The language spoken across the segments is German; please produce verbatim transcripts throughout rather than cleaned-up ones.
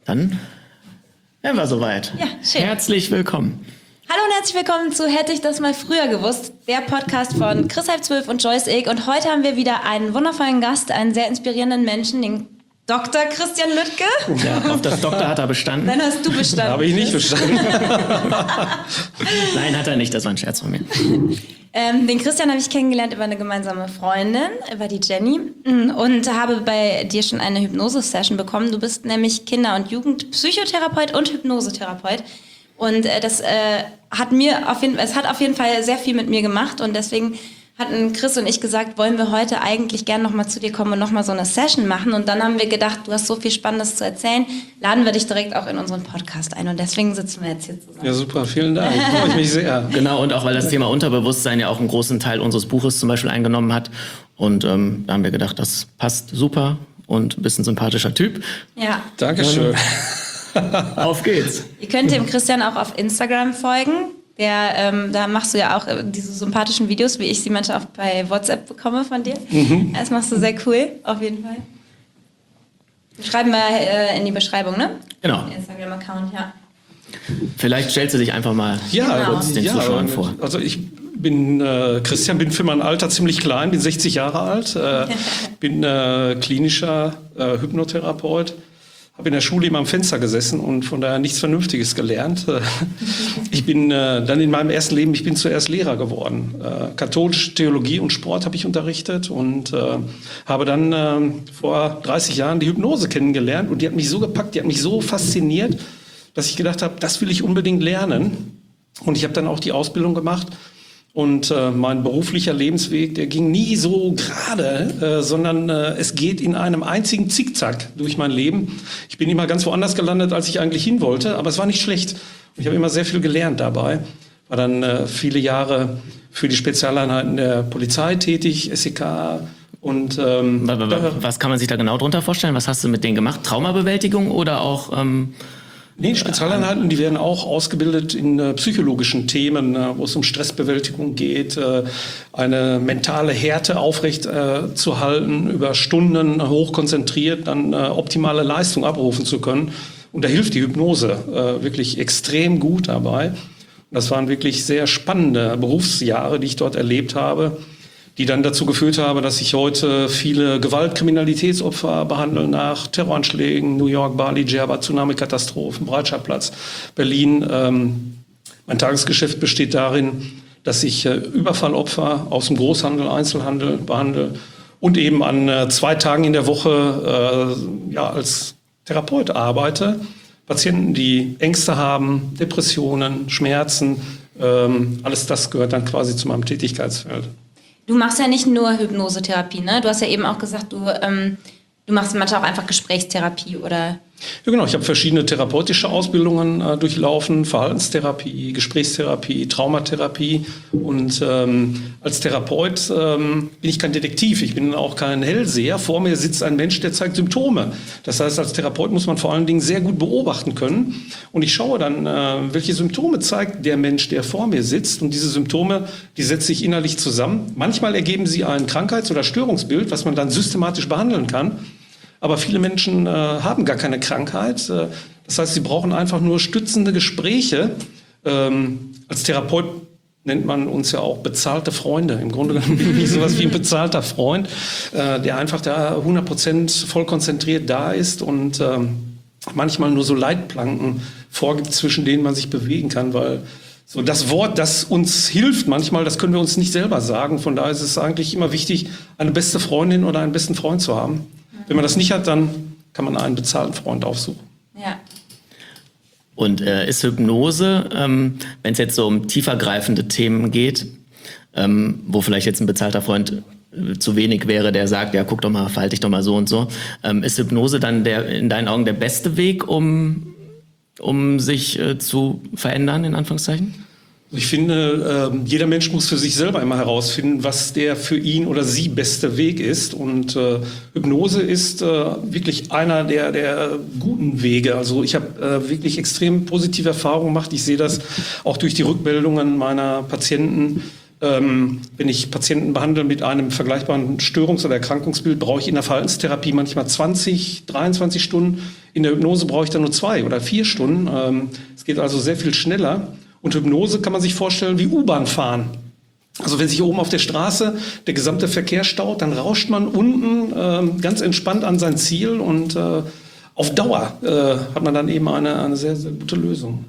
Dann wären wir soweit. Ja, schön. Herzlich willkommen. Hallo und herzlich willkommen zu Hätte ich das mal früher gewusst, der Podcast von Chris halb zwölf und Joyce Ilk. Und heute haben wir wieder einen wundervollen Gast, einen sehr inspirierenden Menschen, den Doktor Christian Lüttke. Ja, auf das Doktor hat er bestanden. Dann hast du bestanden. Habe ich nicht bestanden. Nein, hat er nicht. Das war ein Scherz von mir. Ähm, den Christian habe ich kennengelernt über eine gemeinsame Freundin, über die Jenny. Und habe bei dir schon eine Hypnose-Session bekommen. Du bist nämlich Kinder- und Jugendpsychotherapeut und Hypnosetherapeut. Und äh, das äh, hat mir auf jeden, es hat auf jeden Fall sehr viel mit mir gemacht. Und deswegen hatten Chris und ich gesagt, wollen wir heute eigentlich gerne nochmal zu dir kommen und nochmal so eine Session machen. Und dann haben wir gedacht, du hast so viel Spannendes zu erzählen, laden wir dich direkt auch in unseren Podcast ein. Und deswegen sitzen wir jetzt hier zusammen. Ja, super, vielen Dank. Freue ich mich sehr. Genau, und auch weil das Thema Unterbewusstsein ja auch einen großen Teil unseres Buches zum Beispiel eingenommen hat. Und ähm, da haben wir gedacht, das passt super und ein bisschen sympathischer Typ. Ja. Dankeschön. Auf geht's. Ihr könnt dem Christian auch auf Instagram folgen. Der, ähm, da machst du ja auch äh, diese sympathischen Videos, wie ich sie manchmal auch bei WhatsApp bekomme von dir. Mhm. Das machst du sehr cool, auf jeden Fall. Schreiben wir äh, in die Beschreibung, ne? Genau. Den Instagram-Account, ja. Vielleicht stellst du dich einfach mal Ja, Genau. kurz den ja, Zuschauern vor. Also ich bin äh, Christian, bin für mein Alter ziemlich klein, bin sechzig Jahre alt, äh, bin äh, klinischer äh, Hypnotherapeut. Habe in der Schule immer am Fenster gesessen und von daher nichts Vernünftiges gelernt. Ich bin äh, dann in meinem ersten Leben, ich bin zuerst Lehrer geworden. Äh, katholische Theologie und Sport habe ich unterrichtet und äh, habe dann äh, vor dreißig Jahren die Hypnose kennengelernt und die hat mich so gepackt, die hat mich so fasziniert, dass ich gedacht habe, das will ich unbedingt lernen. Und ich habe dann auch die Ausbildung gemacht. Und äh, mein beruflicher Lebensweg, der ging nie so gerade, äh, sondern äh, es geht in einem einzigen Zickzack durch mein Leben. Ich bin immer ganz woanders gelandet, als ich eigentlich hin wollte, aber es war nicht schlecht. Und ich habe immer sehr viel gelernt dabei. War dann äh, viele Jahre für die Spezialeinheiten der Polizei tätig, S E K. Und ähm, was kann man sich da genau drunter vorstellen? Was hast du mit denen gemacht? Traumabewältigung oder auch... Ähm Nee, Spezialeinheiten, die werden auch ausgebildet in äh, psychologischen Themen, äh, wo es um Stressbewältigung geht, äh, eine mentale Härte aufrecht äh, zu halten, über Stunden hochkonzentriert dann äh, optimale Leistung abrufen zu können. Und da hilft die Hypnose äh, wirklich extrem gut dabei. Das waren wirklich sehr spannende Berufsjahre, die ich dort erlebt habe, die dann dazu geführt haben, dass ich heute viele Gewaltkriminalitätsopfer behandle nach Terroranschlägen, New York, Bali, Djerba, Tsunami-Katastrophen, Breitscheidplatz, Berlin. Ähm, mein Tagesgeschäft besteht darin, dass ich äh, Überfallopfer aus dem Großhandel, Einzelhandel behandle und eben an äh, zwei Tagen in der Woche äh, ja, als Therapeut arbeite. Patienten, die Ängste haben, Depressionen, Schmerzen, ähm, alles das gehört dann quasi zu meinem Tätigkeitsfeld. Du machst ja nicht nur Hypnosetherapie, ne? Du hast ja eben auch gesagt, du, ähm, du machst manchmal auch einfach Gesprächstherapie, oder? Ja, genau. Ich habe verschiedene therapeutische Ausbildungen äh, durchlaufen, Verhaltenstherapie, Gesprächstherapie, Traumatherapie. Und ähm, als Therapeut ähm, bin ich kein Detektiv, ich bin auch kein Hellseher. Vor mir sitzt ein Mensch, der zeigt Symptome. Das heißt, als Therapeut muss man vor allen Dingen sehr gut beobachten können. Und ich schaue dann, äh, welche Symptome zeigt der Mensch, der vor mir sitzt. Und diese Symptome, die setze ich innerlich zusammen. Manchmal ergeben sie ein Krankheits- oder Störungsbild, was man dann systematisch behandeln kann. Aber viele Menschen äh, haben gar keine Krankheit. Äh, das heißt, sie brauchen einfach nur stützende Gespräche. Ähm, als Therapeut nennt man uns ja auch bezahlte Freunde. Im Grunde genommen bin ich sowas wie ein bezahlter Freund, äh, der einfach da hundert Prozent voll konzentriert da ist und ähm, manchmal nur so Leitplanken vorgibt, zwischen denen man sich bewegen kann, weil so das Wort, das uns hilft manchmal, das können wir uns nicht selber sagen. Von daher ist es eigentlich immer wichtig, eine beste Freundin oder einen besten Freund zu haben. Wenn man das nicht hat, dann kann man einen bezahlten Freund aufsuchen. Ja. Und äh, ist Hypnose, ähm, wenn es jetzt so um tiefergreifende Themen geht, ähm, wo vielleicht jetzt ein bezahlter Freund äh, zu wenig wäre, der sagt, ja, guck doch mal, verhalte dich doch mal so und so, ähm, ist Hypnose dann der, in deinen Augen der beste Weg, um, um sich äh, zu verändern, in Anführungszeichen? Ich finde, äh, jeder Mensch muss für sich selber immer herausfinden, was der für ihn oder sie beste Weg ist. Und äh, Hypnose ist äh, wirklich einer der, der guten Wege. Also ich habe äh, wirklich extrem positive Erfahrungen gemacht. Ich sehe das auch durch die Rückmeldungen meiner Patienten, Ähm, wenn ich Patienten behandle mit einem vergleichbaren Störungs- oder Erkrankungsbild, brauche ich in der Verhaltenstherapie manchmal zwanzig, dreiundzwanzig Stunden. In der Hypnose brauche ich dann nur zwei oder vier Stunden. Ähm, es geht also sehr viel schneller. Und Hypnose kann man sich vorstellen wie U-Bahn fahren. Also wenn sich oben auf der Straße der gesamte Verkehr staut, dann rauscht man unten ähm, ganz entspannt an sein Ziel und äh, auf Dauer äh, hat man dann eben eine, eine sehr, sehr gute Lösung.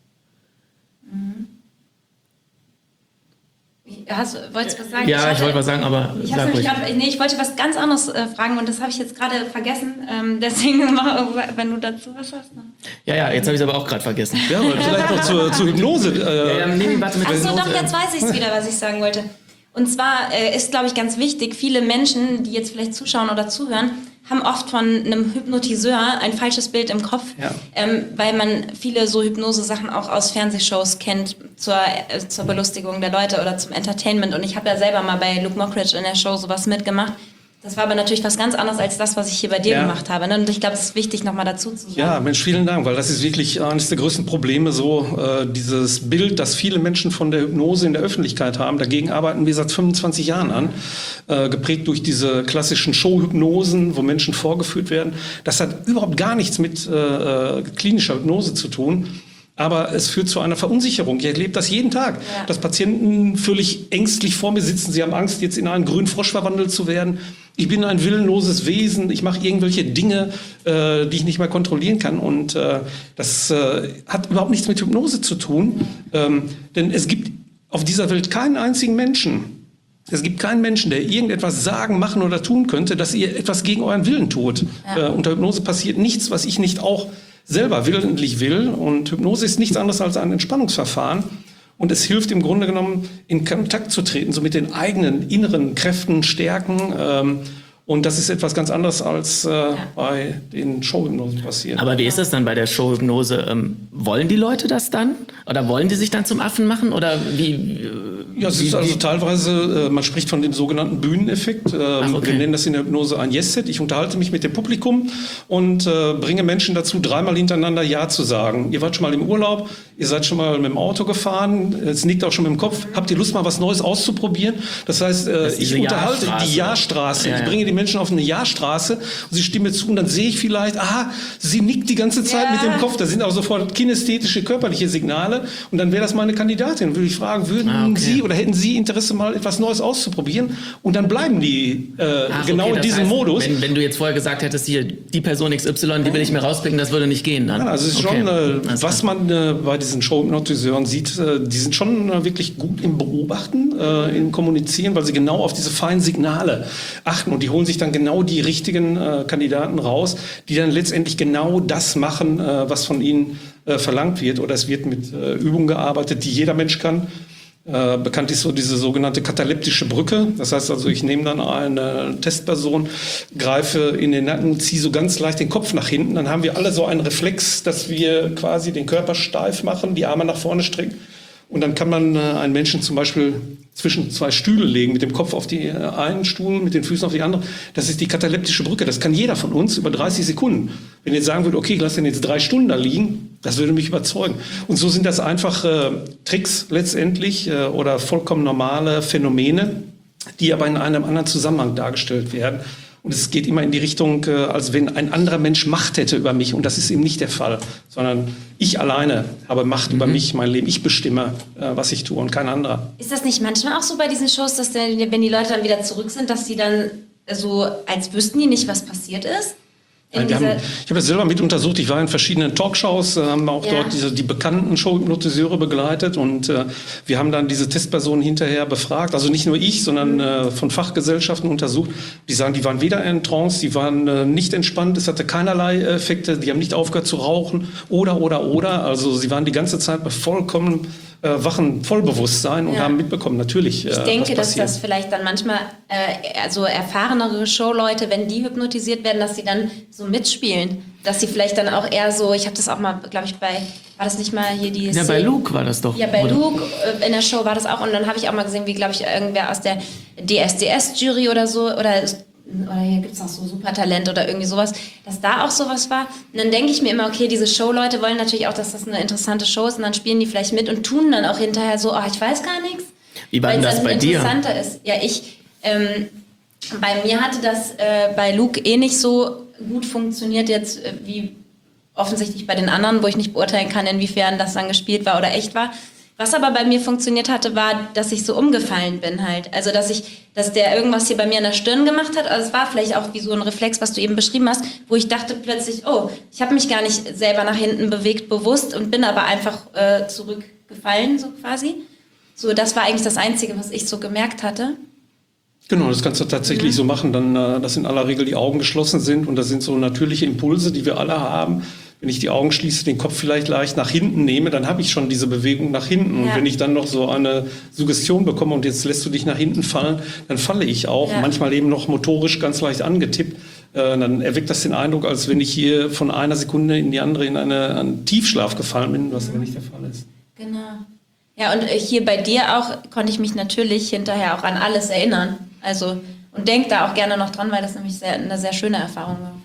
Hast, wolltest du was sagen? Ja, ich, hatte, ich wollte was sagen, aber ich, sag ruhig. grad, nee, ich wollte was ganz anderes äh, fragen und das habe ich jetzt gerade vergessen. Ähm, deswegen, mach, wenn du dazu was hast. Ne? Ja, ja, jetzt habe ich es aber auch gerade vergessen. Ja, aber vielleicht noch zur, zur Hypnose. Äh, ja, ja, nee, warte mit Achso, Hypnose. doch, jetzt weiß ich es wieder, was ich sagen wollte. Und zwar äh, ist, glaube ich, ganz wichtig, viele Menschen, die jetzt vielleicht zuschauen oder zuhören, haben oft von einem Hypnotiseur ein falsches Bild im Kopf, Ja. ähm, weil man viele so Hypnose-Sachen auch aus Fernsehshows kennt zur, äh, zur Belustigung der Leute oder zum Entertainment. Und ich habe ja selber mal bei Luke Mockridge in der Show sowas mitgemacht. Das war aber natürlich was ganz anderes als das, was ich hier bei dir Ja. gemacht habe. Ne? Und ich glaube, es ist wichtig, nochmal dazu zu sagen. Ja, Mensch, vielen Dank, weil das ist wirklich eines der größten Probleme, so äh, dieses Bild, das viele Menschen von der Hypnose in der Öffentlichkeit haben. Dagegen arbeiten wir seit fünfundzwanzig Jahren an, äh, geprägt durch diese klassischen Showhypnosen, wo Menschen vorgeführt werden. Das hat überhaupt gar nichts mit äh, klinischer Hypnose zu tun. Aber es führt zu einer Verunsicherung. Ich erlebe das jeden Tag, Ja. dass Patienten völlig ängstlich vor mir sitzen. Sie haben Angst, jetzt in einen grünen Frosch verwandelt zu werden. Ich bin ein willenloses Wesen. Ich mache irgendwelche Dinge, äh, die ich nicht mehr kontrollieren kann. Und äh, das äh, hat überhaupt nichts mit Hypnose zu tun. Ähm, denn es gibt auf dieser Welt keinen einzigen Menschen, es gibt keinen Menschen, der irgendetwas sagen, machen oder tun könnte, dass ihr etwas gegen euren Willen tut. Ja. Äh, unter Hypnose passiert nichts, was ich nicht auch selber willentlich will. Und Hypnose ist nichts anderes als ein Entspannungsverfahren. Und es hilft im Grunde genommen, in Kontakt zu treten, so mit den eigenen inneren Kräften, Stärken. Ähm, und das ist etwas ganz anderes, als äh, bei den Showhypnosen passiert. Aber wie ist das dann bei der Showhypnose? Ähm, wollen die Leute das dann? Oder wollen die sich dann zum Affen machen? Oder wie? äh, Ja, es wie, ist also wie- teilweise, äh, man spricht von dem sogenannten Bühneneffekt. Ähm, Ach, okay. Wir nennen das in der Hypnose ein Yes-Set. Ich unterhalte mich mit dem Publikum und äh, bringe Menschen dazu, dreimal hintereinander Ja zu sagen. Ihr wart schon mal im Urlaub, ihr seid schon mal mit dem Auto gefahren, es nickt auch schon mit dem Kopf. Habt ihr Lust, mal was Neues auszuprobieren? Das heißt, äh, Das ist ich diese unterhalte Ja-Straße. die Ja-Straße. Ja, Ich ja. bringe die Menschen auf eine Ja-Straße und sie stimmen mir zu und dann sehe ich vielleicht, aha, sie nickt die ganze Zeit Ja. mit dem Kopf. Da sind auch sofort kinästhetische, körperliche Signale und dann wäre das meine Kandidatin. Würde ich fragen, würden Ah, okay. Sie oder hätten Sie Interesse, mal etwas Neues auszuprobieren? Und dann bleiben die äh, Ach, genau okay, in das diesem heißt, Modus. Wenn, wenn du jetzt vorher gesagt hättest, hier, die Person X Y, die will ich mir rauspicken, das würde nicht gehen dann. Ja, also es ist Okay. schon, äh, Alles was klar. man äh, bei diesen Showhypnotiseuren sieht, äh, die sind schon äh, wirklich gut im Beobachten, äh, im Kommunizieren, weil sie genau auf diese feinen Signale achten und die holen sich dann genau die richtigen äh, Kandidaten raus, die dann letztendlich genau das machen, äh, was von ihnen äh, verlangt wird. Oder es wird mit äh, Übungen gearbeitet, die jeder Mensch kann. Äh, bekannt ist so diese sogenannte kataleptische Brücke. Das heißt also, ich nehme dann eine Testperson, greife in den Nacken, ziehe so ganz leicht den Kopf nach hinten. Dann haben wir alle so einen Reflex, dass wir quasi den Körper steif machen, die Arme nach vorne strecken. Und dann kann man äh, einen Menschen zum Beispiel zwischen zwei Stühle legen, mit dem Kopf auf die äh, einen Stuhl, mit den Füßen auf die andere. Das ist die kataleptische Brücke. Das kann jeder von uns über dreißig Sekunden. Wenn ihr jetzt sagen würdet, okay, ich lasse den jetzt drei Stunden da liegen, das würde mich überzeugen. Und so sind das einfach äh, Tricks letztendlich äh, oder vollkommen normale Phänomene, die aber in einem anderen Zusammenhang dargestellt werden. Und es geht immer in die Richtung, äh, als wenn ein anderer Mensch Macht hätte über mich. Und das ist eben nicht der Fall, sondern ich alleine habe Macht über mich, mein Leben. Ich bestimme, äh, was ich tue und kein anderer. Ist das nicht manchmal auch so bei diesen Shows, dass der, wenn die Leute dann wieder zurück sind, dass die dann so, als wüssten die nicht, was passiert ist? In Wir haben, dieser- ich habe das selber mit untersucht. Ich war in verschiedenen Talkshows, äh, haben auch Ja. dort diese, die bekannten Showhypnotiseure begleitet und äh, wir haben dann diese Testpersonen hinterher befragt. Also nicht nur ich, sondern äh, von Fachgesellschaften untersucht. Die sagen, die waren weder in Trance, die waren äh, nicht entspannt, es hatte keinerlei Effekte, die haben nicht aufgehört zu rauchen oder, oder, oder. Also sie waren die ganze Zeit bei vollkommen äh, wachen Vollbewusstsein und Ja. haben mitbekommen, natürlich, äh, Ich denke, was dass passiert. das vielleicht dann manchmal, äh, also erfahrenere Showleute, wenn die hypnotisiert werden, dass sie dann so mitspielen. Dass sie vielleicht dann auch eher so, ich habe das auch mal, glaube ich, bei, war das nicht mal hier die Ja, bei Luke war das doch. Ja, bei oder? Luke äh, in der Show war das auch. Und dann habe ich auch mal gesehen, wie, glaube ich, irgendwer aus der D S D S-Jury oder so, oder, oder hier gibt es auch so Supertalent oder irgendwie sowas, dass da auch sowas war. Und dann denke ich mir immer, okay, diese Showleute wollen natürlich auch, dass das eine interessante Show ist. Und dann spielen die vielleicht mit und tun dann auch hinterher so, oh, ich weiß gar nichts. Wie war denn das bei dir? Interessanter ist, ja, ich, ähm, bei mir hatte das äh, bei Luke eh nicht so gut funktioniert jetzt äh, wie offensichtlich bei den anderen, wo ich nicht beurteilen kann, inwiefern das dann gespielt war oder echt war. Was aber bei mir funktioniert hatte, war, dass ich so umgefallen bin halt. Also, dass ich, dass der irgendwas hier bei mir in der Stirn gemacht hat. Also, es war vielleicht auch wie so ein Reflex, was du eben beschrieben hast, wo ich dachte plötzlich, oh, ich habe mich gar nicht selber nach hinten bewegt, bewusst und bin aber einfach äh, zurückgefallen, so quasi. So, das war eigentlich das Einzige, was ich so gemerkt hatte. Genau, das kannst du tatsächlich mhm. so machen, dann, äh, dass in aller Regel die Augen geschlossen sind und das sind so natürliche Impulse, die wir alle haben. Wenn ich die Augen schließe, den Kopf vielleicht leicht nach hinten nehme, dann habe ich schon diese Bewegung nach hinten. Und ja. wenn ich dann noch so eine Suggestion bekomme und jetzt lässt du dich nach hinten fallen, dann falle ich auch. Ja. Manchmal eben noch motorisch ganz leicht angetippt. Äh, dann erweckt das den Eindruck, als wenn ich hier von einer Sekunde in die andere in eine, einen Tiefschlaf gefallen bin, was aber nicht der Fall ist. Genau. Ja, und hier bei dir auch konnte ich mich natürlich hinterher auch an alles erinnern. Also, und denke da auch gerne noch dran, weil das nämlich sehr, eine sehr schöne Erfahrung war.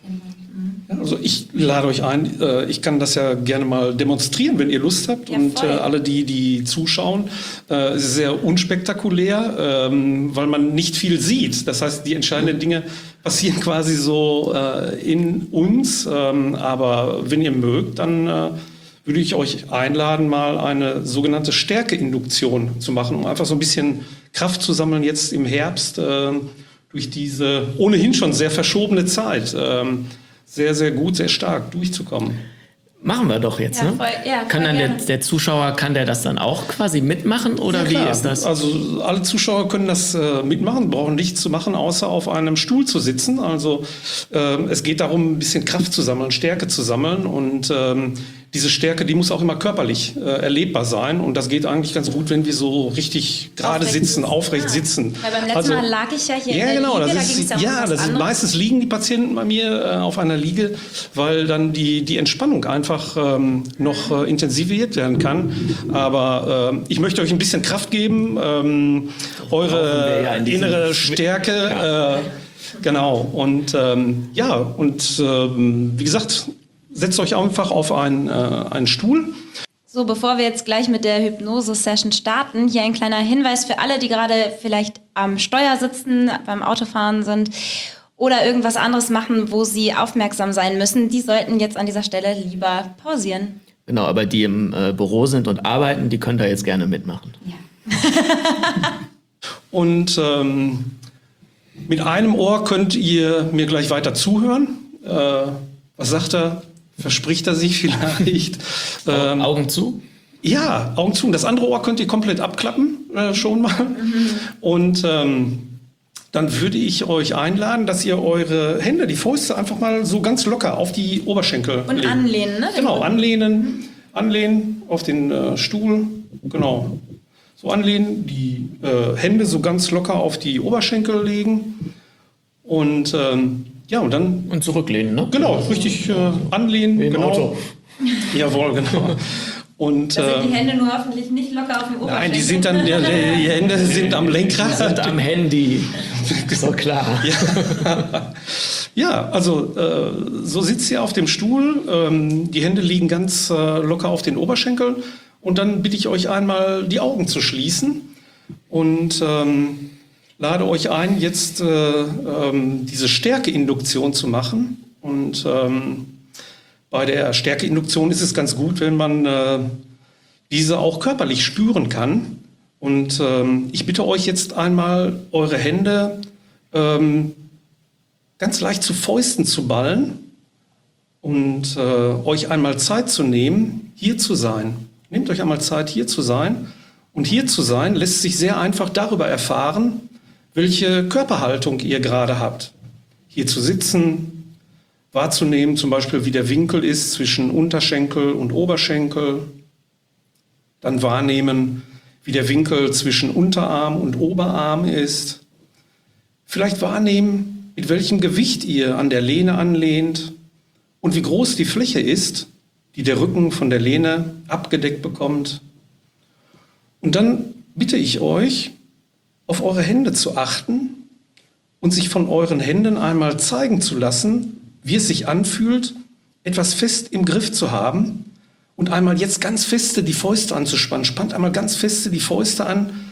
Also ich lade euch ein, ich kann das ja gerne mal demonstrieren, wenn ihr Lust habt. Ja, und äh, alle, die, die zuschauen, äh, ist sehr unspektakulär, ähm, weil man nicht viel sieht. Das heißt, die entscheidenden Dinge passieren quasi so äh, in uns. Ähm, aber wenn ihr mögt, dann äh, würde ich euch einladen, mal eine sogenannte Stärkeinduktion zu machen, um einfach so ein bisschen Kraft zu sammeln jetzt im Herbst äh, durch diese ohnehin schon sehr verschobene Zeit. Ähm, sehr, sehr gut, sehr stark durchzukommen. Machen wir doch jetzt, ja, ne? Voll, ja, voll kann dann der, der Zuschauer, kann der das dann auch quasi mitmachen oder ja, wie ist das? Also alle Zuschauer können das äh, mitmachen, brauchen nichts zu machen, außer auf einem Stuhl zu sitzen. Also äh, es geht darum, ein bisschen Kraft zu sammeln, Stärke zu sammeln und ähm, diese Stärke, die muss auch immer körperlich äh, erlebbar sein und das geht eigentlich ganz gut, wenn wir so richtig gerade sitzen, aufrecht ah. sitzen. Weil beim letzten also, Mal lag ich ja hier ja, in der genau, Liege, das da ist, da ja, das ist, meistens liegen die Patienten bei mir äh, auf einer Liege, weil dann die, die Entspannung einfach ähm, noch äh, intensiviert werden kann. Aber äh, ich möchte euch ein bisschen Kraft geben, ähm, eure ja in innere Stärke. Ja. Äh, genau, und ähm, ja, und ähm, wie gesagt, setzt euch einfach auf einen, äh, einen Stuhl. So, bevor wir jetzt gleich mit der Hypnose-Session starten, hier ein kleiner Hinweis für alle, die gerade vielleicht am Steuer sitzen, beim Autofahren sind oder irgendwas anderes machen, wo sie aufmerksam sein müssen. Die sollten jetzt an dieser Stelle lieber pausieren. Genau, aber die im äh, Büro sind und arbeiten, die können da jetzt gerne mitmachen. Ja. Und ähm, mit einem Ohr könnt ihr mir gleich weiter zuhören. Äh, was sagt er? Verspricht er sich vielleicht? ähm, Augen zu? Ja, Augen zu. Und das andere Ohr könnt ihr komplett abklappen, äh, schon mal. Mhm. Und ähm, dann würde ich euch einladen, dass ihr eure Hände, die Fäuste einfach mal so ganz locker auf die Oberschenkel und legen. anlehnen, ne? Genau, anlehnen, mhm. anlehnen auf den äh, Stuhl. Genau. So anlehnen, die äh, Hände so ganz locker auf die Oberschenkel legen. Und ähm, ja, und dann... Und zurücklehnen, ne? Genau, richtig äh, anlehnen. Wie im genau. Auto. Jawohl, genau. Und, da sind die ähm, Hände nur hoffentlich nicht locker auf dem Oberschenkel. Nein, die sind dann, die, die Hände sind am Lenkrad. Die sind am Handy. So klar. Ja, ja also äh, so sitzt ihr auf dem Stuhl. Ähm, die Hände liegen ganz äh, locker auf den Oberschenkeln. Und dann bitte ich euch einmal, die Augen zu schließen. Und... Ähm, lade euch ein, jetzt äh, ähm, diese Stärkeinduktion zu machen. Und ähm, bei der Stärkeinduktion ist es ganz gut, wenn man äh, diese auch körperlich spüren kann. Und ähm, ich bitte euch jetzt einmal, eure Hände ähm, ganz leicht zu Fäusten zu ballen und äh, euch einmal Zeit zu nehmen, hier zu sein. Nehmt euch einmal Zeit, hier zu sein. Und hier zu sein lässt sich sehr einfach darüber erfahren, welche Körperhaltung ihr gerade habt. Hier zu sitzen, wahrzunehmen, zum Beispiel wie der Winkel ist zwischen Unterschenkel und Oberschenkel. Dann wahrnehmen, wie der Winkel zwischen Unterarm und Oberarm ist. Vielleicht wahrnehmen, mit welchem Gewicht ihr an der Lehne anlehnt und wie groß die Fläche ist, die der Rücken von der Lehne abgedeckt bekommt. Und dann bitte ich euch, auf eure Hände zu achten und sich von euren Händen einmal zeigen zu lassen, wie es sich anfühlt, etwas fest im Griff zu haben und einmal jetzt ganz feste die Fäuste anzuspannen. Spannt einmal ganz feste die Fäuste an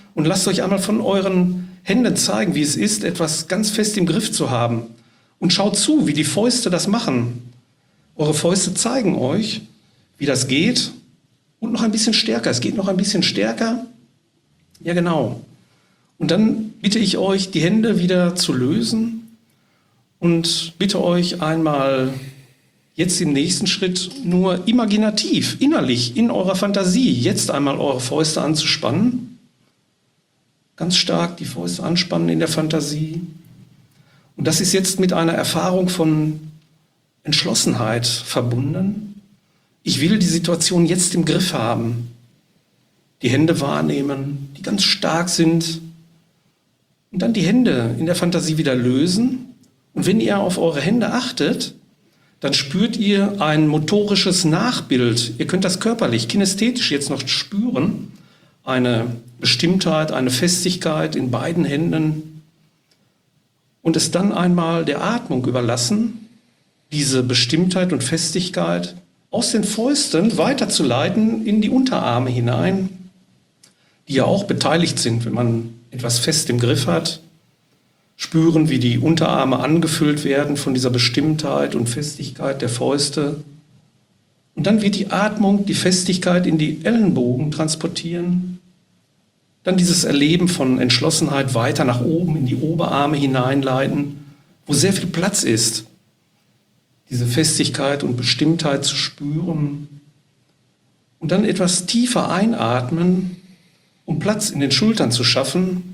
und lasst euch einmal von euren Händen zeigen, wie es ist, etwas ganz fest im Griff zu haben. Und schaut zu, wie die Fäuste das machen. Eure Fäuste zeigen euch, wie das geht. Und noch ein bisschen stärker. Es geht noch ein bisschen stärker. Ja, genau. Und dann bitte ich euch, die Hände wieder zu lösen und bitte euch einmal jetzt im nächsten Schritt nur imaginativ, innerlich, in eurer Fantasie, jetzt einmal eure Fäuste anzuspannen. Ganz stark die Fäuste anspannen in der Fantasie. Und das ist jetzt mit einer Erfahrung von Entschlossenheit verbunden. Ich will die Situation jetzt im Griff haben. Die Hände wahrnehmen, die ganz stark sind. Und dann die Hände in der Fantasie wieder lösen. Und wenn ihr auf eure Hände achtet, dann spürt ihr ein motorisches Nachbild. Ihr könnt das körperlich, kinästhetisch jetzt noch spüren. Eine Bestimmtheit, eine Festigkeit in beiden Händen. Und es dann einmal der Atmung überlassen, diese Bestimmtheit und Festigkeit aus den Fäusten weiterzuleiten in die Unterarme hinein, die ja auch beteiligt sind, wenn man etwas fest im Griff hat. Spüren, wie die Unterarme angefüllt werden von dieser Bestimmtheit und Festigkeit der Fäuste. Und dann wird die Atmung, die Festigkeit in die Ellenbogen transportieren. Dann dieses Erleben von Entschlossenheit weiter nach oben in die Oberarme hineinleiten, wo sehr viel Platz ist, diese Festigkeit und Bestimmtheit zu spüren. Und dann etwas tiefer einatmen, um Platz in den Schultern zu schaffen.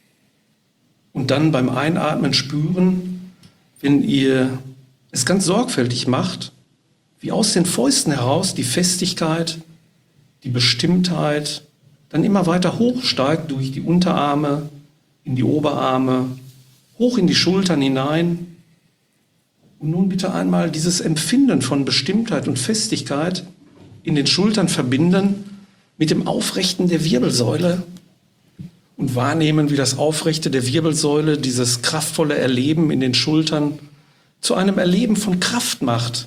Und dann beim Einatmen spüren, wenn ihr es ganz sorgfältig macht, wie aus den Fäusten heraus die Festigkeit, die Bestimmtheit dann immer weiter hochsteigt durch die Unterarme, in die Oberarme, hoch in die Schultern hinein. Und nun bitte einmal dieses Empfinden von Bestimmtheit und Festigkeit in den Schultern verbinden mit dem Aufrichten der Wirbelsäule und wahrnehmen, wie das Aufrichten der Wirbelsäule dieses kraftvolle Erleben in den Schultern zu einem Erleben von Kraft macht,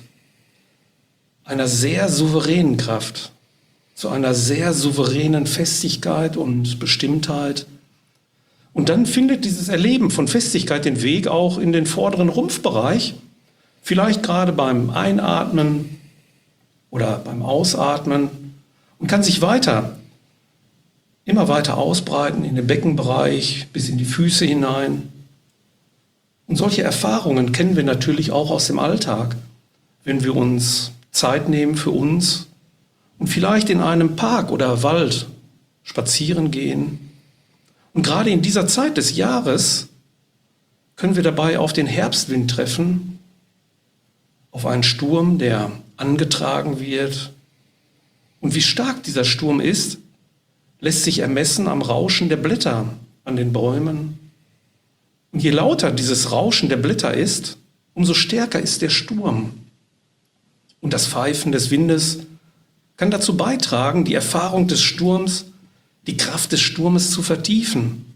einer sehr souveränen Kraft, zu einer sehr souveränen Festigkeit und Bestimmtheit. Und dann findet dieses Erleben von Festigkeit den Weg auch in den vorderen Rumpfbereich, vielleicht gerade beim Einatmen oder beim Ausatmen, und kann sich weiter, immer weiter ausbreiten in den Beckenbereich bis in die Füße hinein. Und solche Erfahrungen kennen wir natürlich auch aus dem Alltag, wenn wir uns Zeit nehmen für uns und vielleicht in einem Park oder Wald spazieren gehen. Und gerade in dieser Zeit des Jahres können wir dabei auf den Herbstwind treffen, auf einen Sturm, der angetragen wird. Und wie stark dieser Sturm ist, lässt sich ermessen am Rauschen der Blätter an den Bäumen. Und je lauter dieses Rauschen der Blätter ist, umso stärker ist der Sturm. Und das Pfeifen des Windes kann dazu beitragen, die Erfahrung des Sturms, die Kraft des Sturmes zu vertiefen,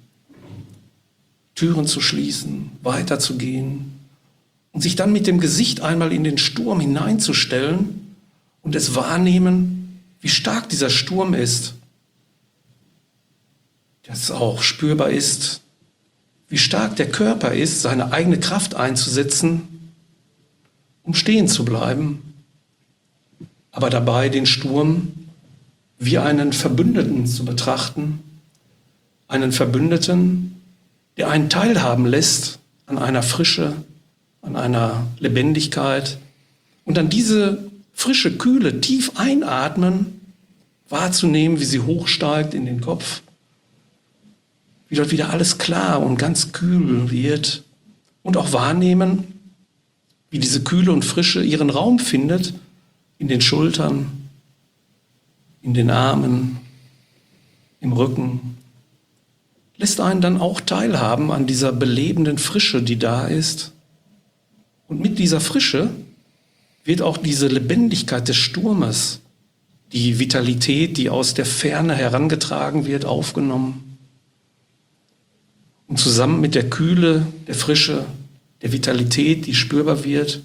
Türen zu schließen, weiterzugehen und sich dann mit dem Gesicht einmal in den Sturm hineinzustellen und es wahrnehmen, wie stark dieser Sturm ist, dass auch spürbar ist, wie stark der Körper ist, seine eigene Kraft einzusetzen, um stehen zu bleiben, aber dabei den Sturm wie einen Verbündeten zu betrachten, einen Verbündeten, der einen teilhaben lässt an einer Frische, an einer Lebendigkeit und dann diese frische Kühle tief einatmen, wahrzunehmen, wie sie hochsteigt in den Kopf, wie dort wieder alles klar und ganz kühl wird und auch wahrnehmen, wie diese Kühle und Frische ihren Raum findet in den Schultern, in den Armen, im Rücken, lässt einen dann auch teilhaben an dieser belebenden Frische, die da ist. Und mit dieser Frische wird auch diese Lebendigkeit des Sturmes, die Vitalität, die aus der Ferne herangetragen wird, aufgenommen. Und zusammen mit der Kühle, der Frische, der Vitalität, die spürbar wird,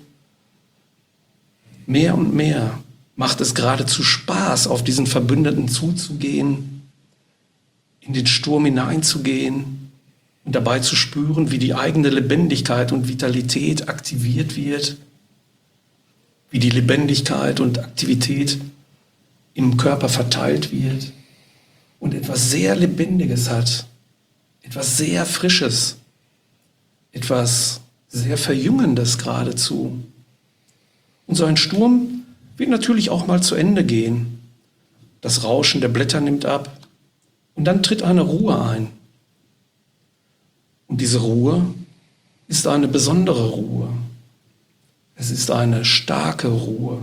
mehr und mehr macht es geradezu Spaß, auf diesen Verbündeten zuzugehen, in den Sturm hineinzugehen und dabei zu spüren, wie die eigene Lebendigkeit und Vitalität aktiviert wird, wie die Lebendigkeit und Aktivität im Körper verteilt wird und etwas sehr Lebendiges hat, etwas sehr Frisches, etwas sehr Verjüngendes geradezu. Und so ein Sturm wird natürlich auch mal zu Ende gehen. Das Rauschen der Blätter nimmt ab und dann tritt eine Ruhe ein. Und diese Ruhe ist eine besondere Ruhe. Es ist eine starke Ruhe.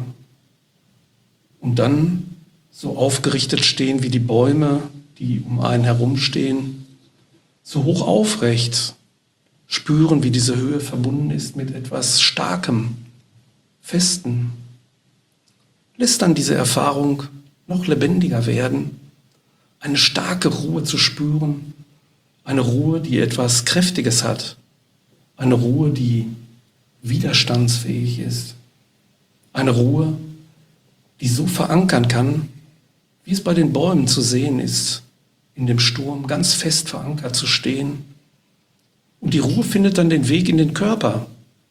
Und dann so aufgerichtet stehen wie die Bäume, die um einen herumstehen, so hoch aufrecht, spüren, wie diese Höhe verbunden ist mit etwas Starkem, Festen. Lässt dann diese Erfahrung noch lebendiger werden, eine starke Ruhe zu spüren, eine Ruhe, die etwas Kräftiges hat, eine Ruhe, die widerstandsfähig ist, eine Ruhe, die so verankern kann, wie es bei den Bäumen zu sehen ist, in dem Sturm ganz fest verankert zu stehen. Und die Ruhe findet dann den Weg in den Körper.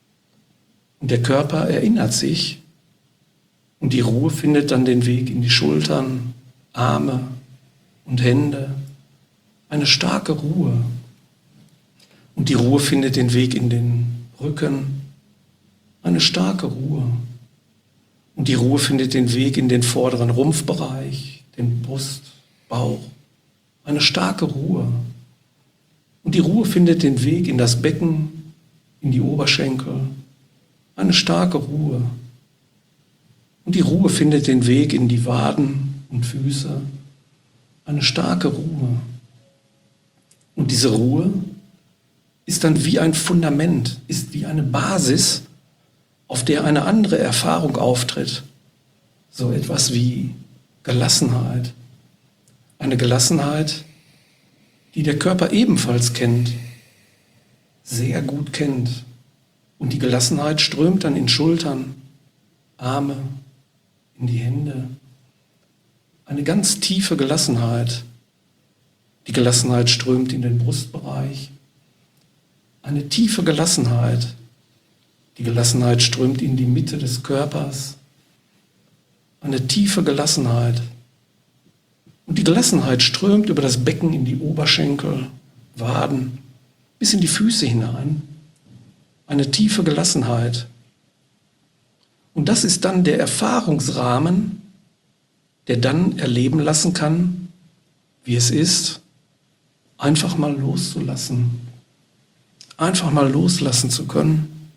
Und der Körper erinnert sich. Und die Ruhe findet dann den Weg in die Schultern, Arme und Hände. Eine starke Ruhe. Und die Ruhe findet den Weg in den Rücken. Eine starke Ruhe. Und die Ruhe findet den Weg in den vorderen Rumpfbereich, den Brust, Bauch. Eine starke Ruhe. Und die Ruhe findet den Weg in das Becken, in die Oberschenkel. Eine starke Ruhe. Und die Ruhe findet den Weg in die Waden und Füße. Eine starke Ruhe. Und diese Ruhe ist dann wie ein Fundament, ist wie eine Basis, auf der eine andere Erfahrung auftritt. So etwas wie Gelassenheit. Eine Gelassenheit, die der Körper ebenfalls kennt, sehr gut kennt. Und die Gelassenheit strömt dann in Schultern, Arme, in die Hände. Eine ganz tiefe Gelassenheit. Die Gelassenheit strömt in den Brustbereich. Eine tiefe Gelassenheit. Die Gelassenheit strömt in die Mitte des Körpers. Eine tiefe Gelassenheit. Und die Gelassenheit strömt über das Becken in die Oberschenkel, Waden, bis in die Füße hinein. Eine tiefe Gelassenheit. Und das ist dann der Erfahrungsrahmen, der dann erleben lassen kann, wie es ist, einfach mal loszulassen. Einfach mal loslassen zu können.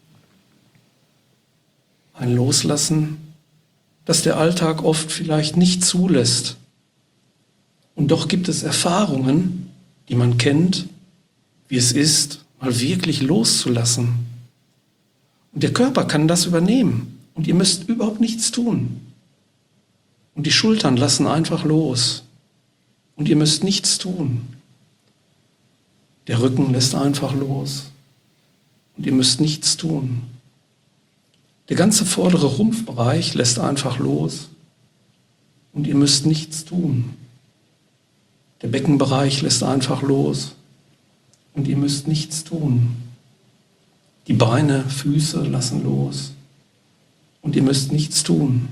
Ein Loslassen, das der Alltag oft vielleicht nicht zulässt. Und doch gibt es Erfahrungen, die man kennt, wie es ist, mal wirklich loszulassen. Und der Körper kann das übernehmen. Und ihr müsst überhaupt nichts tun. Und die Schultern lassen einfach los. Und ihr müsst nichts tun. Der Rücken lässt einfach los. Und ihr müsst nichts tun. Der ganze vordere Rumpfbereich lässt einfach los. Und ihr müsst nichts tun. Der Beckenbereich lässt einfach los. Und ihr müsst nichts tun. Die Beine, Füße lassen los. Und ihr müsst nichts tun.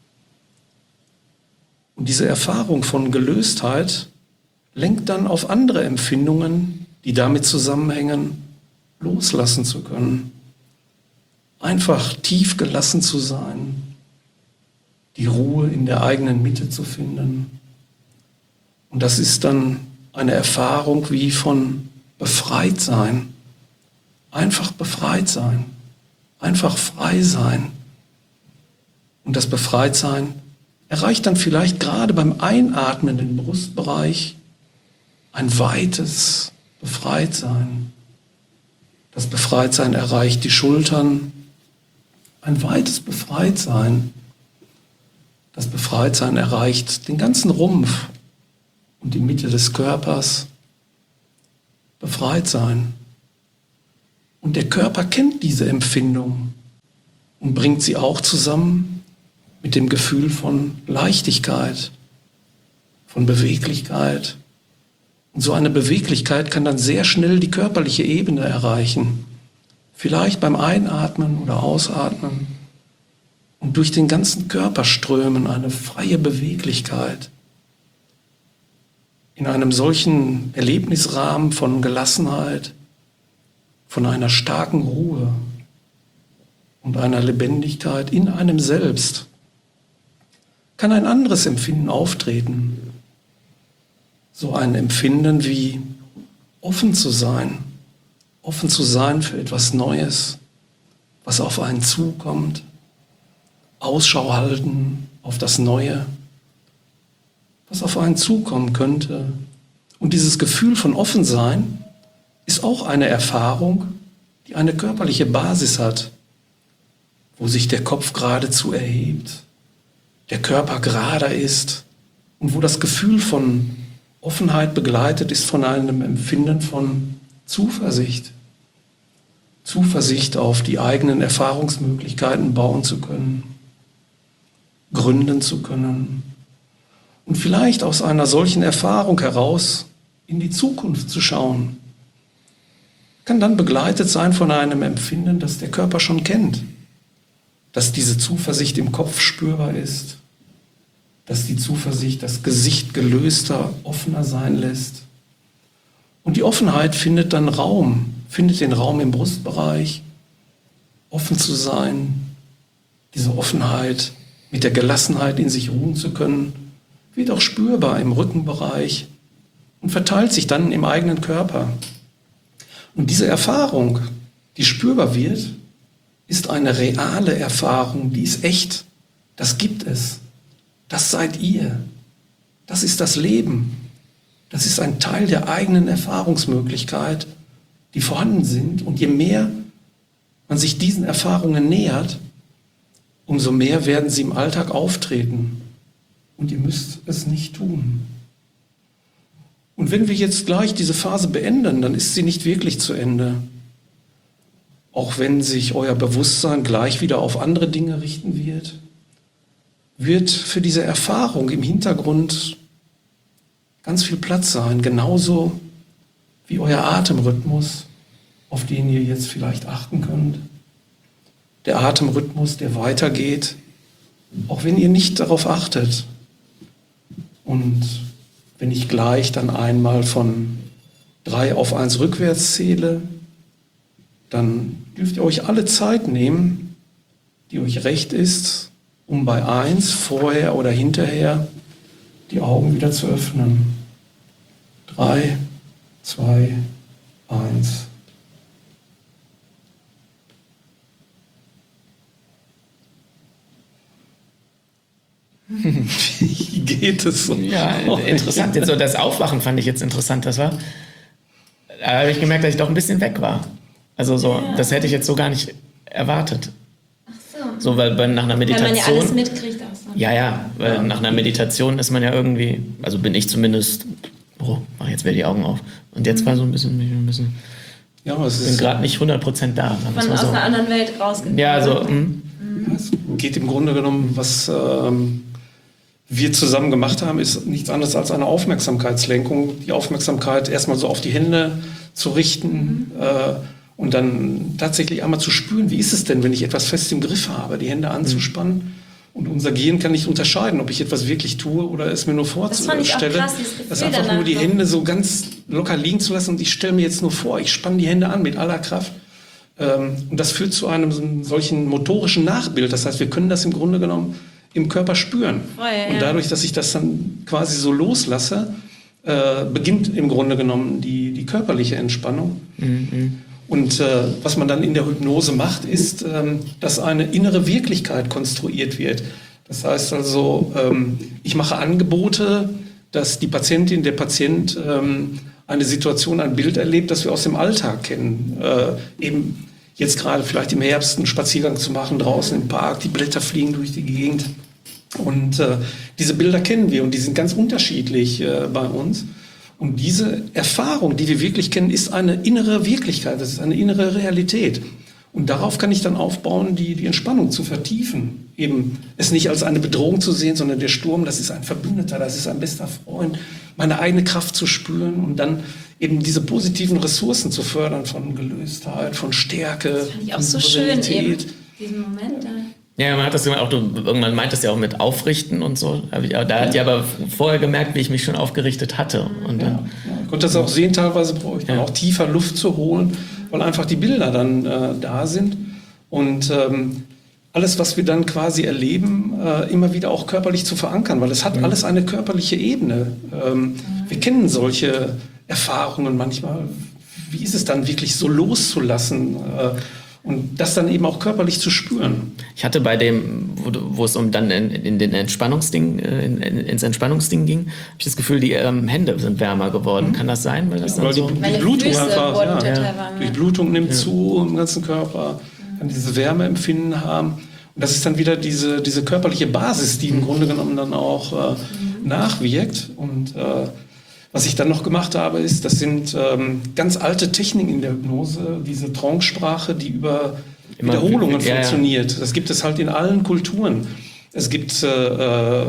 Und diese Erfahrung von Gelöstheit lenkt dann auf andere Empfindungen, die damit zusammenhängen, loslassen zu können. Einfach tief gelassen zu sein, die Ruhe in der eigenen Mitte zu finden. Und das ist dann eine Erfahrung wie von befreit sein. Einfach befreit sein. Einfach frei sein. Und das Befreitsein erreicht dann vielleicht gerade beim Einatmen im Brustbereich ein weites Befreitsein. Das Befreitsein erreicht die Schultern, ein weites Befreitsein. Das Befreitsein erreicht den ganzen Rumpf und die Mitte des Körpers. Befreitsein. Und der Körper kennt diese Empfindung und bringt sie auch zusammen mit dem Gefühl von Leichtigkeit, von Beweglichkeit, Und so eine Beweglichkeit kann dann sehr schnell die körperliche Ebene erreichen. Vielleicht beim Einatmen oder Ausatmen und durch den ganzen Körper strömen eine freie Beweglichkeit. In einem solchen Erlebnisrahmen von Gelassenheit, von einer starken Ruhe und einer Lebendigkeit in einem selbst kann ein anderes Empfinden auftreten. So ein Empfinden wie offen zu sein, offen zu sein für etwas Neues, was auf einen zukommt, Ausschau halten auf das Neue, was auf einen zukommen könnte. Und dieses Gefühl von Offensein ist auch eine Erfahrung, die eine körperliche Basis hat, wo sich der Kopf geradezu erhebt, der Körper gerader ist und wo das Gefühl von Offenheit begleitet ist von einem Empfinden von Zuversicht. Zuversicht auf die eigenen Erfahrungsmöglichkeiten bauen zu können, gründen zu können und vielleicht aus einer solchen Erfahrung heraus in die Zukunft zu schauen. Kann dann begleitet sein von einem Empfinden, das der Körper schon kennt, dass diese Zuversicht im Kopf spürbar ist, dass die Zuversicht das Gesicht gelöster, offener sein lässt. Und die Offenheit findet dann Raum, findet den Raum im Brustbereich, offen zu sein, diese Offenheit mit der Gelassenheit in sich ruhen zu können, wird auch spürbar im Rückenbereich und verteilt sich dann im eigenen Körper. Und diese Erfahrung, die spürbar wird, ist eine reale Erfahrung, die ist echt, das gibt es, das seid ihr, das ist das Leben, das ist ein Teil der eigenen Erfahrungsmöglichkeit, die vorhanden sind. Und je mehr man sich diesen Erfahrungen nähert, umso mehr werden sie im Alltag auftreten. Und ihr müsst es nicht tun. Und wenn wir jetzt gleich diese Phase beenden, dann ist sie nicht wirklich zu Ende. Auch wenn sich euer Bewusstsein gleich wieder auf andere Dinge richten wird, wird für diese Erfahrung im Hintergrund ganz viel Platz sein, genauso wie euer Atemrhythmus, auf den ihr jetzt vielleicht achten könnt. Der Atemrhythmus, der weitergeht, auch wenn ihr nicht darauf achtet. Und wenn ich gleich dann einmal von drei auf eins rückwärts zähle, dann dürft ihr euch alle Zeit nehmen, die euch recht ist, um bei eins vorher oder hinterher die Augen wieder zu öffnen. Drei, zwei, eins. Wie geht es so? Ja, interessant. Jetzt so das Aufwachen fand ich jetzt interessant. Das war, da habe ich gemerkt, dass ich doch ein bisschen weg war. Also so, ja. Das hätte ich jetzt so gar nicht erwartet. Ach so. So, weil bei, nach einer Meditation. Weil man ja alles mitkriegt auch so. Ja, ja, weil ja. Nach einer Meditation ist man ja irgendwie, also bin ich zumindest, oh, mach jetzt wieder die Augen auf. Und jetzt mhm. war so ein bisschen, ein bisschen ja, aber es bin gerade nicht hundert Prozent da. Von aus so. Einer anderen Welt rausgekommen. Ja, so. Mhm. Ja, es geht im Grunde genommen, was ähm, wir zusammen gemacht haben, ist nichts anderes als eine Aufmerksamkeitslenkung. Die Aufmerksamkeit erstmal so auf die Hände zu richten, mhm. äh, und dann tatsächlich einmal zu spüren, wie ist es denn, wenn ich etwas fest im Griff habe, die Hände anzuspannen. Mhm. Und unser Gehirn kann nicht unterscheiden, ob ich etwas wirklich tue oder es mir nur vorzustelle. Das fand ich auch krass, dieses Gefühl. Das einfach nur die Hände so ganz locker liegen zu lassen und ich stelle mir jetzt nur vor, ich spanne die Hände an mit aller Kraft. Und das führt zu einem solchen motorischen Nachbild. Das heißt, wir können das im Grunde genommen im Körper spüren. Oh, ja, und dadurch, dass ich das dann quasi so loslasse, beginnt im Grunde genommen die, die körperliche Entspannung. Mhm. Und äh, was man dann in der Hypnose macht, ist, ähm, dass eine innere Wirklichkeit konstruiert wird. Das heißt also, ähm, ich mache Angebote, dass die Patientin, der Patient ähm, eine Situation, ein Bild erlebt, das wir aus dem Alltag kennen. Äh, eben jetzt gerade vielleicht im Herbst einen Spaziergang zu machen, draußen im Park, die Blätter fliegen durch die Gegend. Und äh, diese Bilder kennen wir und die sind ganz unterschiedlich äh, bei uns. Und diese Erfahrung, die wir wirklich kennen, ist eine innere Wirklichkeit, das ist eine innere Realität. Und darauf kann ich dann aufbauen, die, die Entspannung zu vertiefen. Eben es nicht als eine Bedrohung zu sehen, sondern der Sturm, das ist ein Verbündeter, das ist ein bester Freund, meine eigene Kraft zu spüren und dann eben diese positiven Ressourcen zu fördern von Gelöstheit, von Stärke. Das fand ich auch von so schön Souveränität. eben, diesen Moment da. Ja, man hat das gemacht, auch du irgendwann meintest ja auch mit Aufrichten und so. Da hat ja aber vorher gemerkt, wie ich mich schon aufgerichtet hatte. Und dann, ja, ja. Ich konnte das auch sehen, teilweise brauche ich dann ja. auch tiefer Luft zu holen, weil einfach die Bilder dann äh, da sind. Und ähm, alles, was wir dann quasi erleben, äh, immer wieder auch körperlich zu verankern, weil es hat mhm. alles eine körperliche Ebene. Ähm, mhm. Wir kennen solche Erfahrungen manchmal. Wie ist es dann wirklich so loszulassen? Äh, Und das dann eben auch körperlich zu spüren. Ich hatte bei dem, wo, wo es um dann in, in den Entspannungsding, in, in, ins Entspannungsding ging, habe ich das Gefühl, die ähm, Hände sind wärmer geworden. Mhm. Kann das sein? Weil das ja, dann die, so die Meine Blutung Füße einfach, wurden ja, total warm, die ja. Blutung nimmt ja. zu im ganzen Körper, kann diese Wärmeempfinden haben. Und das ist dann wieder diese, diese körperliche Basis, die im Grunde genommen dann auch äh, mhm. nachwirkt. Und äh, was ich dann noch gemacht habe, ist, das sind ähm, ganz alte Techniken in der Hypnose, diese Trance-Sprache, die über Immer Wiederholungen ja, funktioniert. Ja. Das gibt es halt in allen Kulturen. Es gibt äh,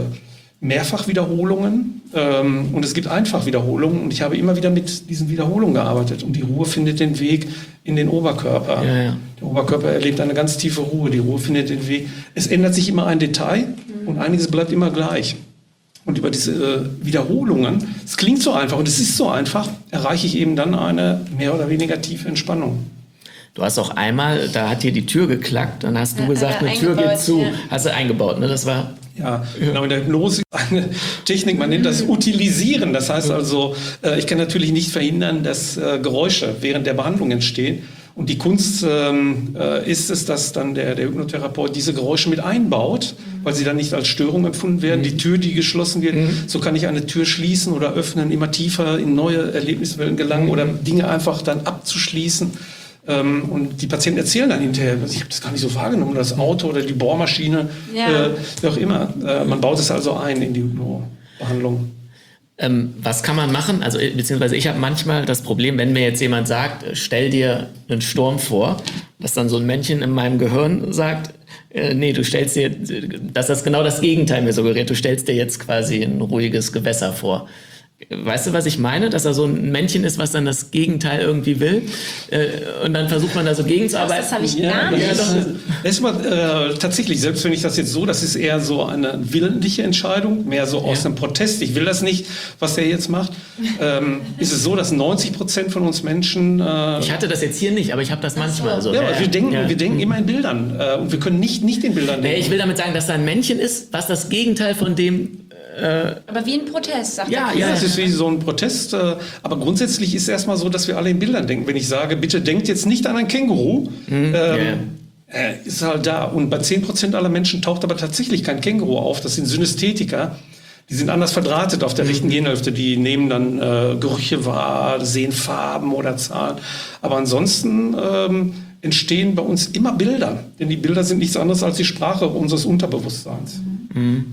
Mehrfachwiederholungen ähm, und es gibt Einfachwiederholungen. Und ich habe immer wieder mit diesen Wiederholungen gearbeitet. Und die Ruhe findet den Weg in den Oberkörper. Ja, ja. Der Oberkörper erlebt eine ganz tiefe Ruhe. Die Ruhe findet den Weg. Es ändert sich immer ein Detail mhm. und einiges bleibt immer gleich. Und über diese äh, Wiederholungen, es klingt so einfach und es ist so einfach, erreiche ich eben dann eine mehr oder weniger tiefe Entspannung. Du hast auch einmal, da hat hier die Tür geklackt, dann hast du ja, gesagt, eine Tür geht zu. Ja. Hast du eingebaut, ne? Das war... Ja, genau, in der Hypnose eine Technik, man nennt das Utilisieren. Das heißt also, äh, ich kann natürlich nicht verhindern, dass äh, Geräusche während der Behandlung entstehen. Und die Kunst ähm, äh, ist es, dass dann der, der Hypnotherapeut diese Geräusche mit einbaut, weil sie dann nicht als Störung empfunden werden. Mhm. Die Tür, die geschlossen wird, mhm. so kann ich eine Tür schließen oder öffnen, immer tiefer in neue Erlebniswelten gelangen mhm. oder Dinge einfach dann abzuschließen. Ähm, und die Patienten erzählen dann hinterher, ich habe das gar nicht so wahrgenommen, das Auto oder die Bohrmaschine, ja. äh, wie auch immer. Äh, man baut es also ein in die Hypnobehandlung. Ähm, was kann man machen? Also beziehungsweise ich habe manchmal das Problem, wenn mir jetzt jemand sagt, stell dir einen Sturm vor, dass dann so ein Männchen in meinem Gehirn sagt, äh, nee, du stellst dir, dass das genau das Gegenteil mir suggeriert, du stellst dir jetzt quasi ein ruhiges Gewässer vor. Weißt du, was ich meine? Dass er so ein Männchen ist, was dann das Gegenteil irgendwie will. Äh, und dann versucht man da so gegenzuarbeiten. Das habe ich ja, gar nicht. Ja, das ist, das ist mal, äh, tatsächlich, selbst wenn ich das jetzt so, das ist eher so eine willentliche Entscheidung, mehr so aus ja. einem Protest. Ich will das nicht, was er jetzt macht. Ähm, ist es so, dass neunzig Prozent von uns Menschen... Äh, ich hatte das jetzt hier nicht, aber ich habe das manchmal so. Ja, ja, aber wir denken, ja. wir denken immer in Bildern. Äh, und wir können nicht, nicht in Bildern denken. Nee, ich will damit sagen, dass da ein Männchen ist, was das Gegenteil von dem... Aber wie ein Protest, sagt ja, er. Ja, es ist wie so ein Protest. Aber grundsätzlich ist es erstmal so, dass wir alle in Bildern denken. Wenn ich sage, bitte denkt jetzt nicht an ein Känguru, mhm, ähm, yeah. äh, ist halt da. Und bei zehn Prozent aller Menschen taucht aber tatsächlich kein Känguru auf. Das sind Synästhetiker. Die sind anders verdrahtet auf der mhm. rechten Gehirnhälfte. Die nehmen dann äh, Gerüche wahr, sehen Farben oder Zahlen. Aber ansonsten ähm, entstehen bei uns immer Bilder. Denn die Bilder sind nichts anderes als die Sprache unseres Unterbewusstseins. Mhm.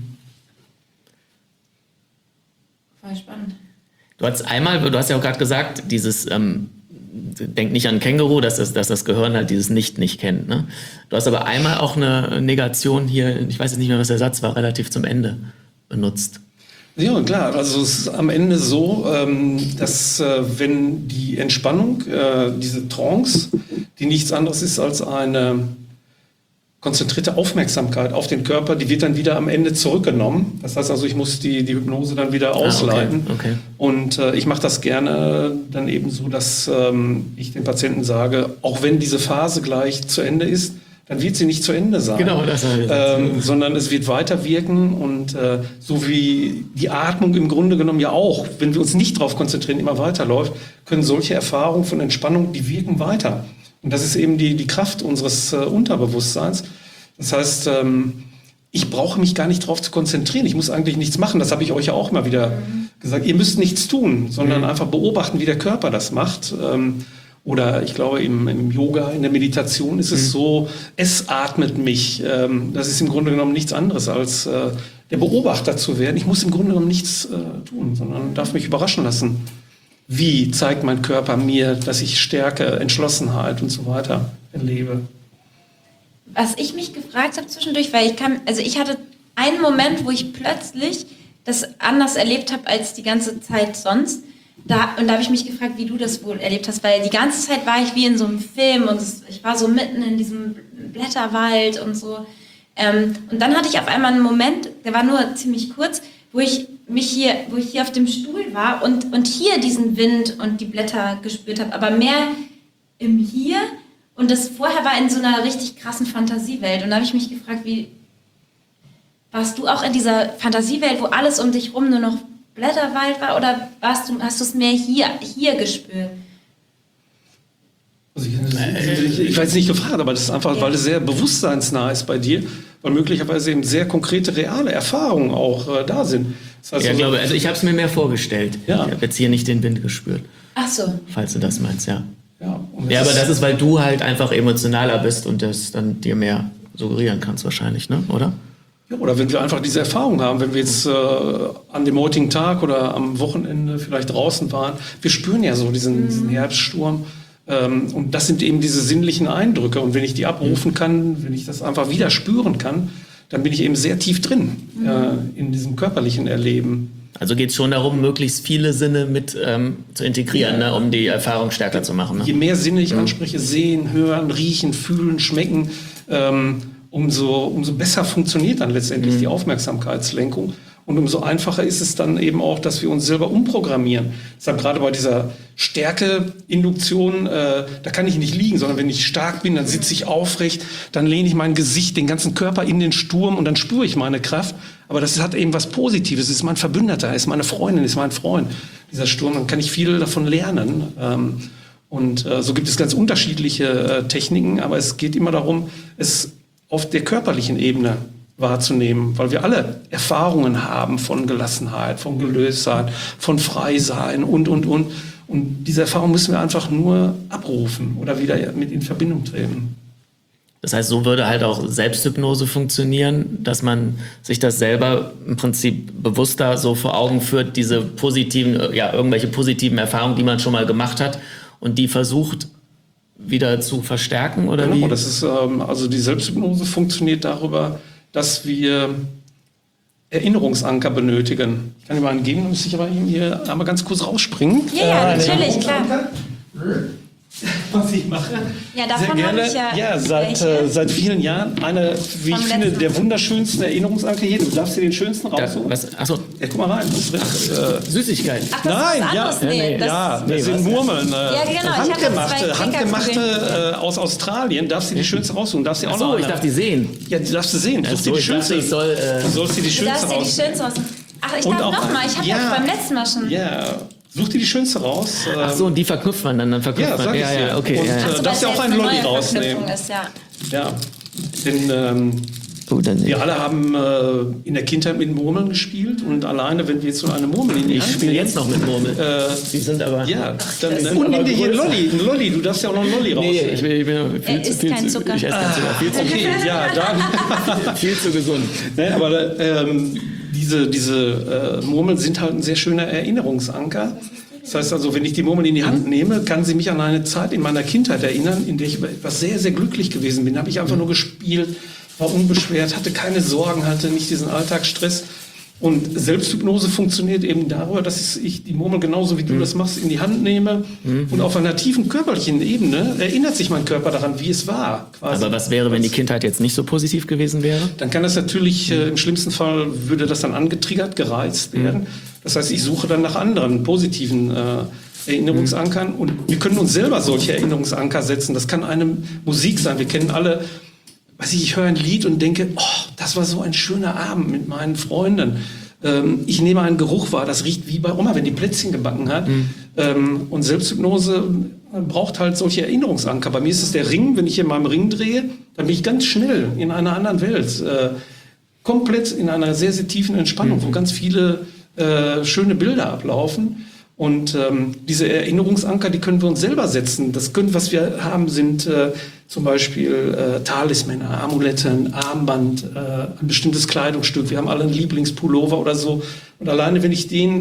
Voll spannend. Du hast einmal, du hast ja auch gerade gesagt, dieses, ähm, denk nicht an Känguru, dass das, dass das Gehirn halt dieses Nicht nicht kennt. Ne? Du hast aber einmal auch eine Negation hier, ich weiß jetzt nicht mehr, was der Satz war, relativ zum Ende benutzt. Ja, klar. Also es ist am Ende so, ähm, dass äh, wenn die Entspannung, äh, diese Trance, die nichts anderes ist als eine konzentrierte Aufmerksamkeit auf den Körper, die wird dann wieder am Ende zurückgenommen. Das heißt also, ich muss die, die Hypnose dann wieder ausleiten. Ah, okay, okay. Und äh, ich mache das gerne dann eben so, dass ähm, ich den Patienten sage, auch wenn diese Phase gleich zu Ende ist, dann wird sie nicht zu Ende sein. Genau, das habe ich gesagt. Ähm, sondern es wird weiter wirken und äh, so wie die Atmung im Grunde genommen ja auch, wenn wir uns nicht darauf konzentrieren, immer weiterläuft, können solche Erfahrungen von Entspannung, die wirken weiter. Und das ist eben die, die Kraft unseres äh, Unterbewusstseins. Das heißt, ähm, ich brauche mich gar nicht darauf zu konzentrieren. Ich muss eigentlich nichts machen. Das habe ich euch ja auch immer wieder mhm. gesagt. Ihr müsst nichts tun, sondern mhm. einfach beobachten, wie der Körper das macht. Ähm, oder ich glaube, im, im Yoga, in der Meditation ist es mhm. so, es atmet mich. Ähm, das ist im Grunde genommen nichts anderes, als äh, der Beobachter zu werden. Ich muss im Grunde genommen nichts äh, tun, sondern darf mich überraschen lassen. Wie zeigt mein Körper mir, dass ich Stärke, Entschlossenheit und so weiter erlebe? was ich mich gefragt habe zwischendurch, weil ich kann, also ich hatte einen Moment, wo ich plötzlich das anders erlebt habe als die ganze Zeit sonst. Da, und da habe ich mich gefragt, wie du das wohl erlebt hast, weil die ganze Zeit war ich wie in so einem Film und es, ich war so mitten in diesem Blätterwald und so. Ähm, und dann hatte ich auf einmal einen Moment, der war nur ziemlich kurz, wo ich mich hier, wo ich hier auf dem Stuhl war und, und hier diesen Wind und die Blätter gespürt habe, aber mehr im Hier. Und das vorher war in so einer richtig krassen Fantasiewelt. Und da habe ich mich gefragt, wie warst du auch in dieser Fantasiewelt, wo alles um dich rum nur noch Blätterwald war, oder warst du, hast du es mehr hier, hier gespürt? Also ich, ich, ich weiß nicht gefragt, aber das ist einfach, ja. weil es sehr bewusstseinsnah ist bei dir, weil möglicherweise eben sehr konkrete, reale Erfahrungen auch äh, da sind. Das heißt, ja, also, glaube, also ich habe es mir mehr vorgestellt. Ja. Ich habe jetzt hier nicht den Wind gespürt. Ach so. Falls du das meinst, ja. Ja, ja aber das ist, weil du halt einfach emotionaler bist und das dann dir mehr suggerieren kannst wahrscheinlich, ne? Oder? Ja, oder wenn wir einfach diese Erfahrung haben, wenn wir jetzt äh, an dem heutigen Tag oder am Wochenende vielleicht draußen waren, wir spüren ja so diesen, mhm. diesen Herbststurm. Ähm, und das sind eben diese sinnlichen Eindrücke. Und wenn ich die abrufen kann, wenn ich das einfach wieder spüren kann, dann bin ich eben sehr tief drin mhm. äh, in diesem körperlichen Erleben. Also geht es schon darum, möglichst viele Sinne mit ähm, zu integrieren, ja. ne, um die Erfahrung stärker ja. zu machen. Ne? Je mehr Sinne ich anspreche, sehen, hören, riechen, fühlen, schmecken, ähm, umso, umso besser funktioniert dann letztendlich mhm. die Aufmerksamkeitslenkung. Und umso einfacher ist es dann eben auch, dass wir uns selber umprogrammieren. Deshalb gerade bei dieser Stärke-Induktion, äh, da kann ich nicht liegen, sondern wenn ich stark bin, dann sitze ich aufrecht, dann lehne ich mein Gesicht, den ganzen Körper in den Sturm und dann spüre ich meine Kraft. Aber das hat eben was Positives, es ist mein Verbündeter, ist meine Freundin, ist mein Freund, dieser Sturm. Dann kann ich viel davon lernen. Ähm, und äh, so gibt es ganz unterschiedliche äh, Techniken, aber es geht immer darum, es auf der körperlichen Ebene wahrzunehmen, weil wir alle Erfahrungen haben von Gelassenheit, von Gelöstheit, von Freisein und, und, und. Und diese Erfahrung müssen wir einfach nur abrufen oder wieder mit in Verbindung treten. Das heißt, so würde halt auch Selbsthypnose funktionieren, dass man sich das selber im Prinzip bewusster so vor Augen führt, diese positiven, ja, irgendwelche positiven Erfahrungen, die man schon mal gemacht hat und die versucht wieder zu verstärken, oder genau, wie? Das ist, ähm, also die Selbsthypnose funktioniert darüber, dass wir Erinnerungsanker benötigen. Ich kann dir mal einen geben, dann müsste ich aber hier einmal ganz kurz rausspringen. Ja, ja, natürlich, klar. Was ich mache. Ja, davon habe ich ja. Ja, seit, äh, seit vielen Jahren eine, wie ich finde, der wunderschönsten Erinnerungsanker hier. Du darfst dir den schönsten raussuchen. Achso. Ja, guck mal rein. Das ist, äh, Süßigkeiten. Ach, das Nein, ist ja, anderes. Nee, ja, das, ja, das sind Murmeln. Äh, ja, genau. handgemachte, ich handgemachte äh, aus Australien. Darfst du die schönste raussuchen? Darfst du auch so, noch ich darf die sehen. Ja, die darfst du sehen. Such dir die schönste. Ich soll, äh, du sollst dir die schönste schönste raussuchen. Die schönste raussuchen. Ach, ich und darf auch, noch mal. Ich habe ja, das beim letzten Mal schon. Ja. Such dir die schönste raus. Ach so, und die verknüpft man dann, dann verknüpft ja, man. Sag ja, ich ja, okay. Und ja, ja. äh, darfst du auch einen Lolli rausnehmen. Ist, ja. ja, denn ähm, Gut, dann wir alle haben äh, in der Kindheit mit Murmeln gespielt und alleine, wenn wir jetzt so eine Murmel in die Hand Ich spiele jetzt noch mit Murmeln. Äh, die sind aber... Ja, dann, dann und nimm dir hier einen Lolli, einen Lolli. Du darfst ja auch noch einen Lolli raus. Nee, ich bin, ich bin viel er zu... isst Viel kein zu Zucker. ich esse keinen Zucker. Viel zu, okay, ja, dann... viel zu gesund. Nein, aber ähm, diese, diese äh, Murmeln sind halt ein sehr schöner Erinnerungsanker. Das heißt also, wenn ich die Murmel in die Hand nehme, kann sie mich an eine Zeit in meiner Kindheit erinnern, in der ich etwas sehr, sehr glücklich gewesen bin. Da habe ich einfach nur gespielt, war unbeschwert, hatte keine Sorgen, hatte nicht diesen Alltagsstress. Und Selbsthypnose funktioniert eben darüber, dass ich die Murmel genauso wie du mhm. das machst, in die Hand nehme. Mhm. Und auf einer tiefen körperlichen Ebene erinnert sich mein Körper daran, wie es war. Quasi. Aber was wäre, wenn die Kindheit jetzt nicht so positiv gewesen wäre? Dann kann das natürlich, äh, im schlimmsten Fall würde das dann angetriggert, gereizt werden. Mhm. Das heißt, ich suche dann nach anderen positiven äh, Erinnerungsankern. Mhm. Und wir können uns selber solche Erinnerungsanker setzen. Das kann eine Musik sein. Wir kennen alle... Weiß ich, ich höre ein Lied und denke, oh, das war so ein schöner Abend mit meinen Freunden. Ähm, ich nehme einen Geruch wahr, das riecht wie bei Oma, wenn die Plätzchen gebacken hat. Mhm. Ähm, und Selbsthypnose braucht halt solche Erinnerungsanker. Bei mir ist es der Ring, wenn ich in meinem Ring drehe, dann bin ich ganz schnell in einer anderen Welt. Äh, komplett in einer sehr, sehr tiefen Entspannung, mhm. wo ganz viele äh, schöne Bilder ablaufen. Und ähm, diese Erinnerungsanker, die können wir uns selber setzen. Das können, was wir haben, sind äh, zum Beispiel äh, Talismänner, Amulette, ein Armband, äh, ein bestimmtes Kleidungsstück. Wir haben alle einen Lieblingspullover oder so. Und alleine, wenn ich den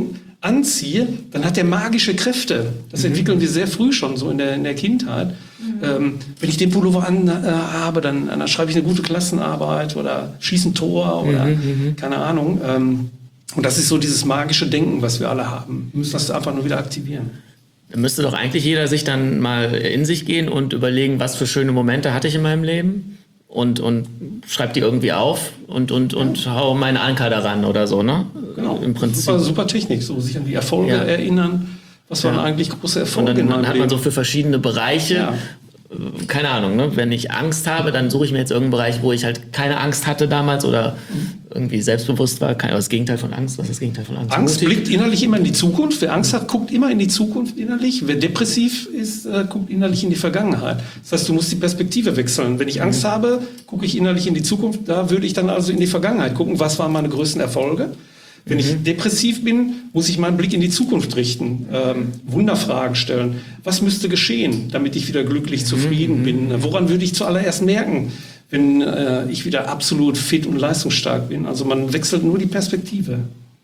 anziehe, dann hat der magische Kräfte. Das mhm. entwickeln wir sehr früh schon, so in der, in der Kindheit. Mhm. Ähm, wenn ich den Pullover an äh, habe, dann, dann schreibe ich eine gute Klassenarbeit oder schieße ein Tor oder mhm. keine Ahnung. Ähm, und das ist so dieses magische Denken, was wir alle haben. Wir müssen das einfach nur wieder aktivieren. Da müsste doch eigentlich jeder sich dann mal in sich gehen und überlegen, was für schöne Momente hatte ich in meinem Leben und, und schreib die irgendwie auf und, und, und hau meinen Anker daran oder so, ne? Genau, im Prinzip. Super, super Technik, so sich an die Erfolge ja. erinnern. Was waren ja. eigentlich große Erfolge? Und dann, dann hat man so für verschiedene Bereiche, ja. keine Ahnung, ne? Wenn ich Angst habe, dann suche ich mir jetzt irgendeinen Bereich, wo ich halt keine Angst hatte damals oder irgendwie selbstbewusst war. Kein, das Gegenteil von Angst. Was ist das Gegenteil von Angst? Angst blickt innerlich immer in die Zukunft. Wer Angst hat, guckt immer in die Zukunft innerlich. Wer depressiv ist, äh, guckt innerlich in die Vergangenheit. Das heißt, du musst die Perspektive wechseln. Wenn ich Angst mhm. habe, gucke ich innerlich in die Zukunft. Da würde ich dann also in die Vergangenheit gucken, was waren meine größten Erfolge. Wenn mhm. ich depressiv bin, muss ich meinen Blick in die Zukunft richten, ähm, Wunderfragen stellen. Was müsste geschehen, damit ich wieder glücklich, zufrieden mhm. bin? Woran würde ich zuallererst merken, wenn äh, ich wieder absolut fit und leistungsstark bin? Also man wechselt nur die Perspektive.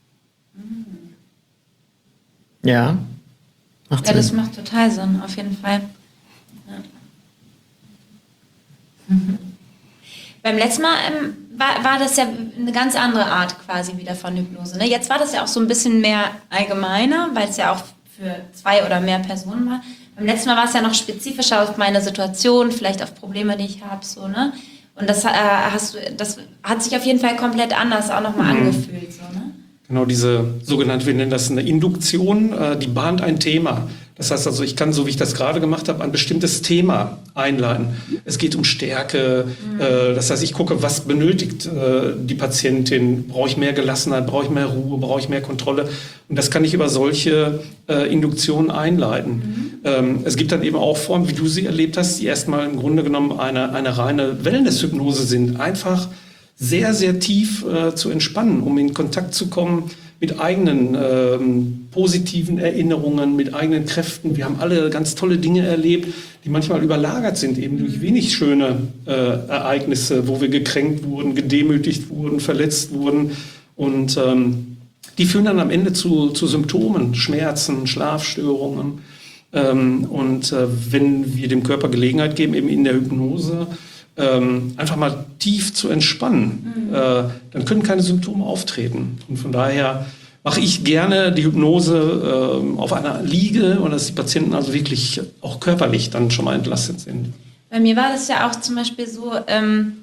Ja, macht Sinn. Ja, das macht total Sinn, auf jeden Fall. Ja. Mhm. Beim letzten Mal ähm, war, war das ja eine ganz andere Art quasi wieder von Hypnose. Ne? Jetzt war das ja auch so ein bisschen mehr allgemeiner, weil es ja auch für zwei oder mehr Personen war. Beim letzten Mal war es ja noch spezifischer auf meine Situation, vielleicht auf Probleme, die ich habe. So, ne? Und das, äh, hast du, das hat sich auf jeden Fall komplett anders auch nochmal mhm. angefühlt. So, ne? Genau, diese sogenannte, wir nennen das eine Induktion, äh, die bahnt ein Thema. Das heißt also, ich kann, so wie ich das gerade gemacht habe, ein bestimmtes Thema einleiten. Es geht um Stärke. Mhm. Äh, das heißt, ich gucke, was benötigt äh, die Patientin? Brauche ich mehr Gelassenheit? Brauche ich mehr Ruhe? Brauche ich mehr Kontrolle? Und das kann ich über solche äh, Induktionen einleiten. Mhm. Ähm, es gibt dann eben auch Formen, wie du sie erlebt hast, die erstmal im Grunde genommen eine, eine reine Wellness-Hypnose sind. Einfach sehr, sehr tief äh, zu entspannen, um in Kontakt zu kommen mit eigenen ähm, positiven Erinnerungen, mit eigenen Kräften. Wir haben alle ganz tolle Dinge erlebt, die manchmal überlagert sind, eben durch wenig schöne äh, Ereignisse, wo wir gekränkt wurden, gedemütigt wurden, verletzt wurden. Und ähm, die führen dann am Ende zu, zu Symptomen, Schmerzen, Schlafstörungen. Ähm, und äh, wenn wir dem Körper Gelegenheit geben, eben in der Hypnose, Ähm, einfach mal tief zu entspannen, mhm. äh, dann können keine Symptome auftreten. Und von daher mache ich gerne die Hypnose äh, auf einer Liege und dass die Patienten also wirklich auch körperlich dann schon mal entlastet sind. Bei mir war das ja auch zum Beispiel so, ähm,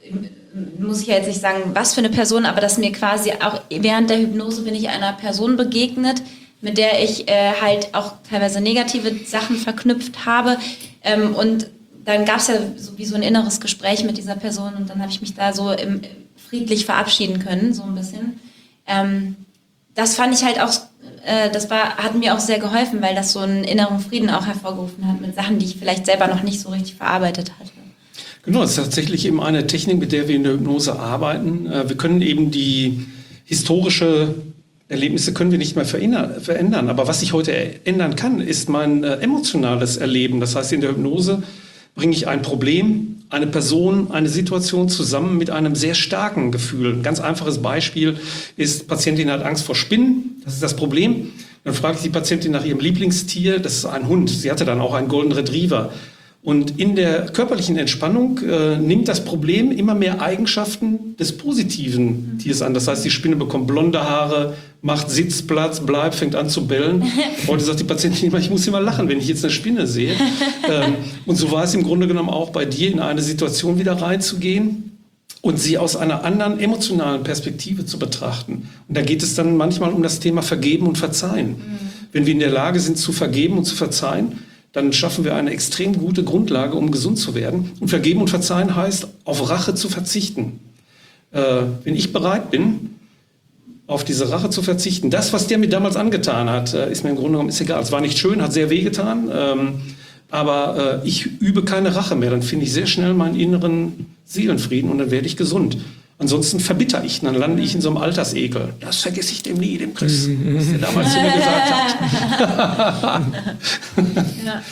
muss ich ja jetzt nicht sagen, was für eine Person, aber dass mir quasi auch während der Hypnose bin ich einer Person begegnet, mit der ich äh, halt auch teilweise negative Sachen verknüpft habe ähm, und dann gab es ja so wie so ein inneres Gespräch mit dieser Person und dann habe ich mich da so im, friedlich verabschieden können, so ein bisschen. Ähm, das fand ich halt auch, äh, das war, hat mir auch sehr geholfen, weil das so einen inneren Frieden auch hervorgerufen hat mit Sachen, die ich vielleicht selber noch nicht so richtig verarbeitet hatte. Genau, das ist tatsächlich eben eine Technik, mit der wir in der Hypnose arbeiten. Äh, wir können eben die historische Erlebnisse können wir nicht mehr verändern, aber was ich heute ändern kann, ist mein äh, emotionales Erleben. Das heißt, in der Hypnose bringe ich ein Problem, eine Person, eine Situation zusammen mit einem sehr starken Gefühl. Ein ganz einfaches Beispiel ist, die Patientin hat Angst vor Spinnen, das ist das Problem. Dann frage ich die Patientin nach ihrem Lieblingstier, das ist ein Hund. Sie hatte dann auch einen Golden Retriever. Und in der körperlichen Entspannung äh, nimmt das Problem immer mehr Eigenschaften des positiven mhm. Tiers an. Das heißt, die Spinne bekommt blonde Haare, macht Sitzplatz, bleibt, fängt an zu bellen. Heute sagt die Patientin immer, ich muss immer lachen, wenn ich jetzt eine Spinne sehe. ähm, und so war es im Grunde genommen auch bei dir, in eine Situation wieder reinzugehen und sie aus einer anderen emotionalen Perspektive zu betrachten. Und da geht es dann manchmal um das Thema Vergeben und Verzeihen. Mhm. Wenn wir in der Lage sind zu vergeben und zu verzeihen, dann schaffen wir eine extrem gute Grundlage, um gesund zu werden. Und vergeben und verzeihen heißt, auf Rache zu verzichten. Äh, wenn ich bereit bin, auf diese Rache zu verzichten, das, was der mir damals angetan hat, äh, ist mir im Grunde genommen ist egal. Es war nicht schön, hat sehr wehgetan, ähm, aber äh, ich übe keine Rache mehr. Dann finde ich sehr schnell meinen inneren Seelenfrieden und dann werde ich gesund. Ansonsten verbitter ich, dann lande ich in so einem Altersekel. Das vergesse ich dem nie, dem Chris, was der damals zu mir gesagt hat. Ja.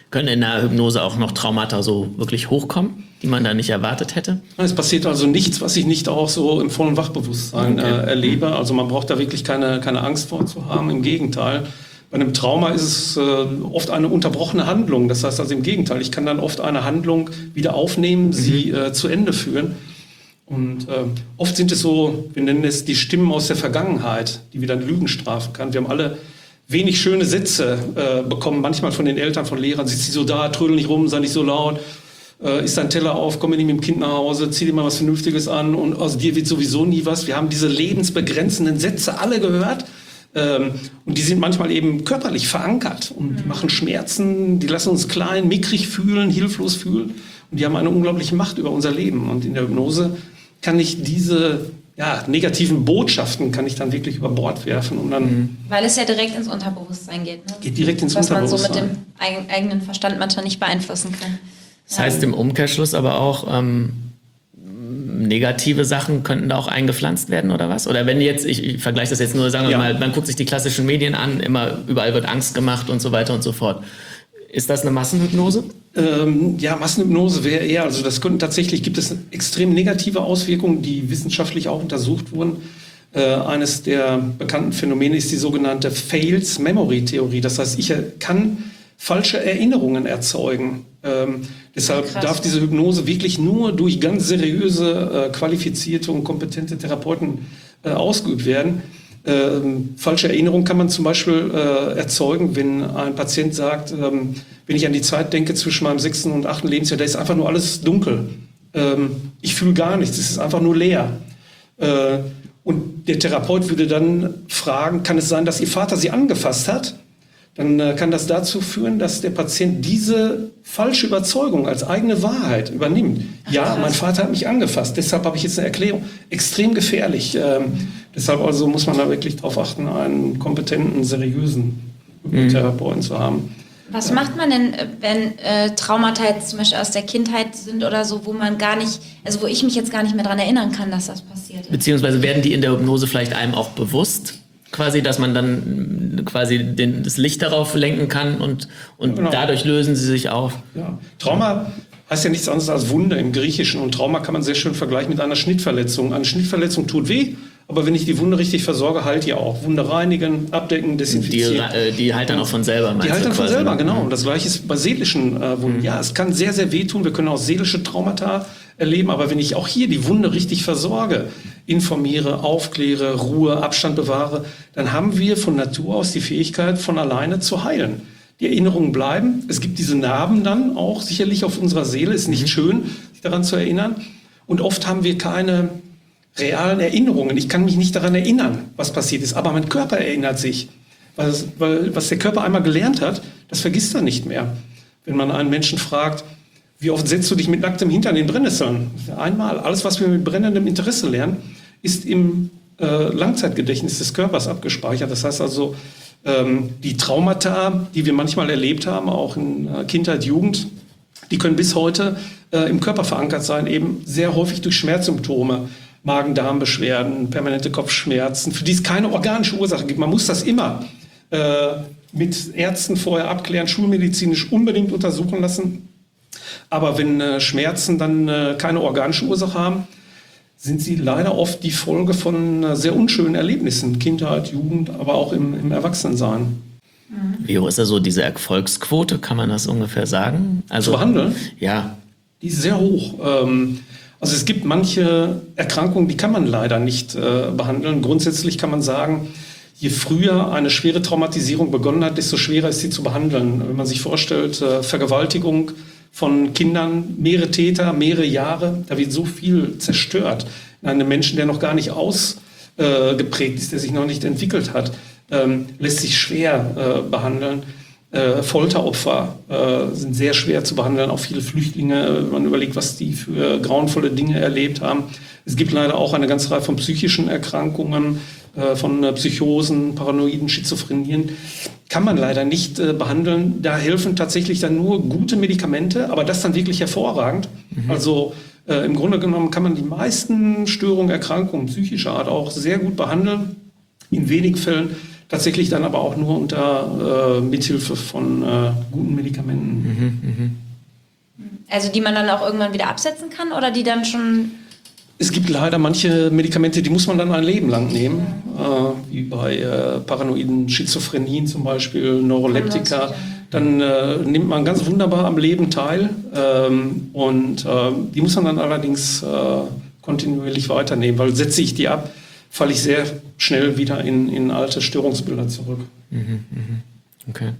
Können in der Hypnose auch noch Traumata so wirklich hochkommen, die man da nicht erwartet hätte? Es passiert also nichts, was ich nicht auch so im vollen Wachbewusstsein Okay. äh, erlebe. Also man braucht da wirklich keine, keine Angst vor zu haben. Im Gegenteil. Bei einem Trauma ist es äh, oft eine unterbrochene Handlung. Das heißt also im Gegenteil, ich kann dann oft eine Handlung wieder aufnehmen, mhm. sie äh, zu Ende führen. Und äh, oft sind es so, wir nennen es die Stimmen aus der Vergangenheit, die wir dann Lügen strafen kann. Wir haben alle wenig schöne Sätze äh, bekommen, manchmal von den Eltern, von Lehrern. Sitzt sie so da, trödel nicht rum, sei nicht so laut, äh, isst dein Teller auf, komm nicht mit dem Kind nach Hause, zieh dir mal was Vernünftiges an und aus dir wird sowieso nie was. Wir haben diese lebensbegrenzenden Sätze alle gehört. Ähm, und die sind manchmal eben körperlich verankert und die machen Schmerzen, die lassen uns klein, mickrig fühlen, hilflos fühlen und die haben eine unglaubliche Macht über unser Leben. Und in der Hypnose kann ich diese ja, negativen Botschaften kann ich dann wirklich über Bord werfen und dann mhm. Weil es ja direkt ins Unterbewusstsein geht. Ne? Geht direkt ins Was Unterbewusstsein. Was man so mit dem eigenen Verstand manchmal nicht beeinflussen kann. Das heißt im Umkehrschluss aber auch, ähm, negative Sachen könnten da auch eingepflanzt werden oder was? Oder wenn jetzt, ich, ich vergleiche das jetzt nur, sagen wir ja. mal, man guckt sich die klassischen Medien an, immer überall wird Angst gemacht und so weiter und so fort. Ist das eine Massenhypnose? Ähm, ja, Massenhypnose wäre eher, also das könnten tatsächlich, gibt es extrem negative Auswirkungen, die wissenschaftlich auch untersucht wurden. Äh, eines der bekannten Phänomene ist die sogenannte Fails-Memory-Theorie. Das heißt, ich kann falsche Erinnerungen erzeugen. Ähm, deshalb Krass. darf diese Hypnose wirklich nur durch ganz seriöse, äh, qualifizierte und kompetente Therapeuten äh, ausgeübt werden. Ähm, falsche Erinnerung kann man zum Beispiel äh, erzeugen, wenn ein Patient sagt, ähm, wenn ich an die Zeit denke zwischen meinem sechsten und achten Lebensjahr, da ist einfach nur alles dunkel. Ähm, ich fühle gar nichts, es ist einfach nur leer. Äh, und der Therapeut würde dann fragen, kann es sein, dass Ihr Vater Sie angefasst hat? Dann äh, kann das dazu führen, dass der Patient diese falsche Überzeugung als eigene Wahrheit übernimmt. Ach, ja, mein Vater hat mich angefasst, deshalb habe ich jetzt eine Erklärung. Extrem gefährlich. Ähm, deshalb also muss man da wirklich darauf achten, einen kompetenten, seriösen Therapeuten mhm. zu haben. Was ja. macht man denn, wenn äh, Traumata jetzt zum Beispiel aus der Kindheit sind oder so, wo man gar nicht, also wo ich mich jetzt gar nicht mehr daran erinnern kann, dass das passiert ist? Beziehungsweise werden die in der Hypnose vielleicht einem auch bewusst? Quasi, dass man dann quasi den, das Licht darauf lenken kann und, und genau. dadurch lösen sie sich auf. Ja. Trauma heißt ja nichts anderes als Wunder im Griechischen und Trauma kann man sehr schön vergleichen mit einer Schnittverletzung. Eine Schnittverletzung tut weh, aber wenn ich die Wunde richtig versorge, heilt die auch. Wunde reinigen, abdecken, desinfizieren. Die, die heilt dann auch von selber, meinst Die heilt dann von quasi, selber, ne? genau. Und das Gleiche ist bei seelischen äh, Wunden. Mhm. Ja, es kann sehr, sehr wehtun. Wir können auch seelische Traumata erleben. Aber wenn ich auch hier die Wunde richtig versorge, informiere, aufkläre, Ruhe, Abstand bewahre, dann haben wir von Natur aus die Fähigkeit, von alleine zu heilen. Die Erinnerungen bleiben. Es gibt diese Narben dann auch sicherlich auf unserer Seele. Ist nicht mhm. schön, sich daran zu erinnern. Und oft haben wir keine realen Erinnerungen. Ich kann mich nicht daran erinnern, was passiert ist. Aber mein Körper erinnert sich. Weil, weil was der Körper einmal gelernt hat, das vergisst er nicht mehr. Wenn man einen Menschen fragt, wie oft setzt du dich mit nacktem Hintern in Brennnesseln? Einmal. Alles, was wir mit brennendem Interesse lernen, ist im äh, Langzeitgedächtnis des Körpers abgespeichert. Das heißt also, ähm, die Traumata, die wir manchmal erlebt haben, auch in äh, Kindheit, Jugend, die können bis heute äh, im Körper verankert sein, eben sehr häufig durch Schmerzsymptome, Magen-Darm-Beschwerden, permanente Kopfschmerzen, für die es keine organische Ursache gibt. Man muss das immer äh, mit Ärzten vorher abklären, schulmedizinisch unbedingt untersuchen lassen. Aber wenn äh, Schmerzen dann äh, keine organische Ursache haben, sind sie leider oft die Folge von äh, sehr unschönen Erlebnissen, Kindheit, Jugend, aber auch im, im Erwachsenensein. Wie hoch ist da so diese Erfolgsquote, kann man das ungefähr sagen? Also, zu behandeln? Ja. Die ist sehr hoch. Ähm, also es gibt manche Erkrankungen, die kann man leider nicht äh, behandeln. Grundsätzlich kann man sagen, je früher eine schwere Traumatisierung begonnen hat, desto schwerer ist sie zu behandeln. Wenn man sich vorstellt, äh, Vergewaltigung von Kindern, mehrere Täter, mehrere Jahre, da wird so viel zerstört. In einem Menschen, der noch gar nicht ausgeprägt ist, der sich noch nicht entwickelt hat, ähm, lässt sich schwer äh, behandeln. Äh, Folteropfer äh, sind sehr schwer zu behandeln, auch viele Flüchtlinge, wenn man überlegt, was die für grauenvolle Dinge erlebt haben. Es gibt leider auch eine ganze Reihe von psychischen Erkrankungen, äh, von äh, Psychosen, Paranoiden, Schizophrenien. Kann man leider nicht äh, behandeln. Da helfen tatsächlich dann nur gute Medikamente, aber das dann wirklich hervorragend. Mhm. Also äh, im Grunde genommen kann man die meisten Störungen, Erkrankungen psychischer Art auch sehr gut behandeln. In wenig Fällen tatsächlich dann aber auch nur unter äh, Mithilfe von äh, guten Medikamenten. Also die man dann auch irgendwann wieder absetzen kann oder die dann schon... Es gibt leider manche Medikamente, die muss man dann ein Leben lang nehmen, äh, wie bei äh, paranoiden Schizophrenien zum Beispiel, Neuroleptika. Dann äh, nimmt man ganz wunderbar am Leben teil ähm, und äh, die muss man dann allerdings äh, kontinuierlich weiternehmen, weil setze ich die ab, falle ich sehr schnell wieder in, in alte Störungsbilder zurück. Mhm, okay.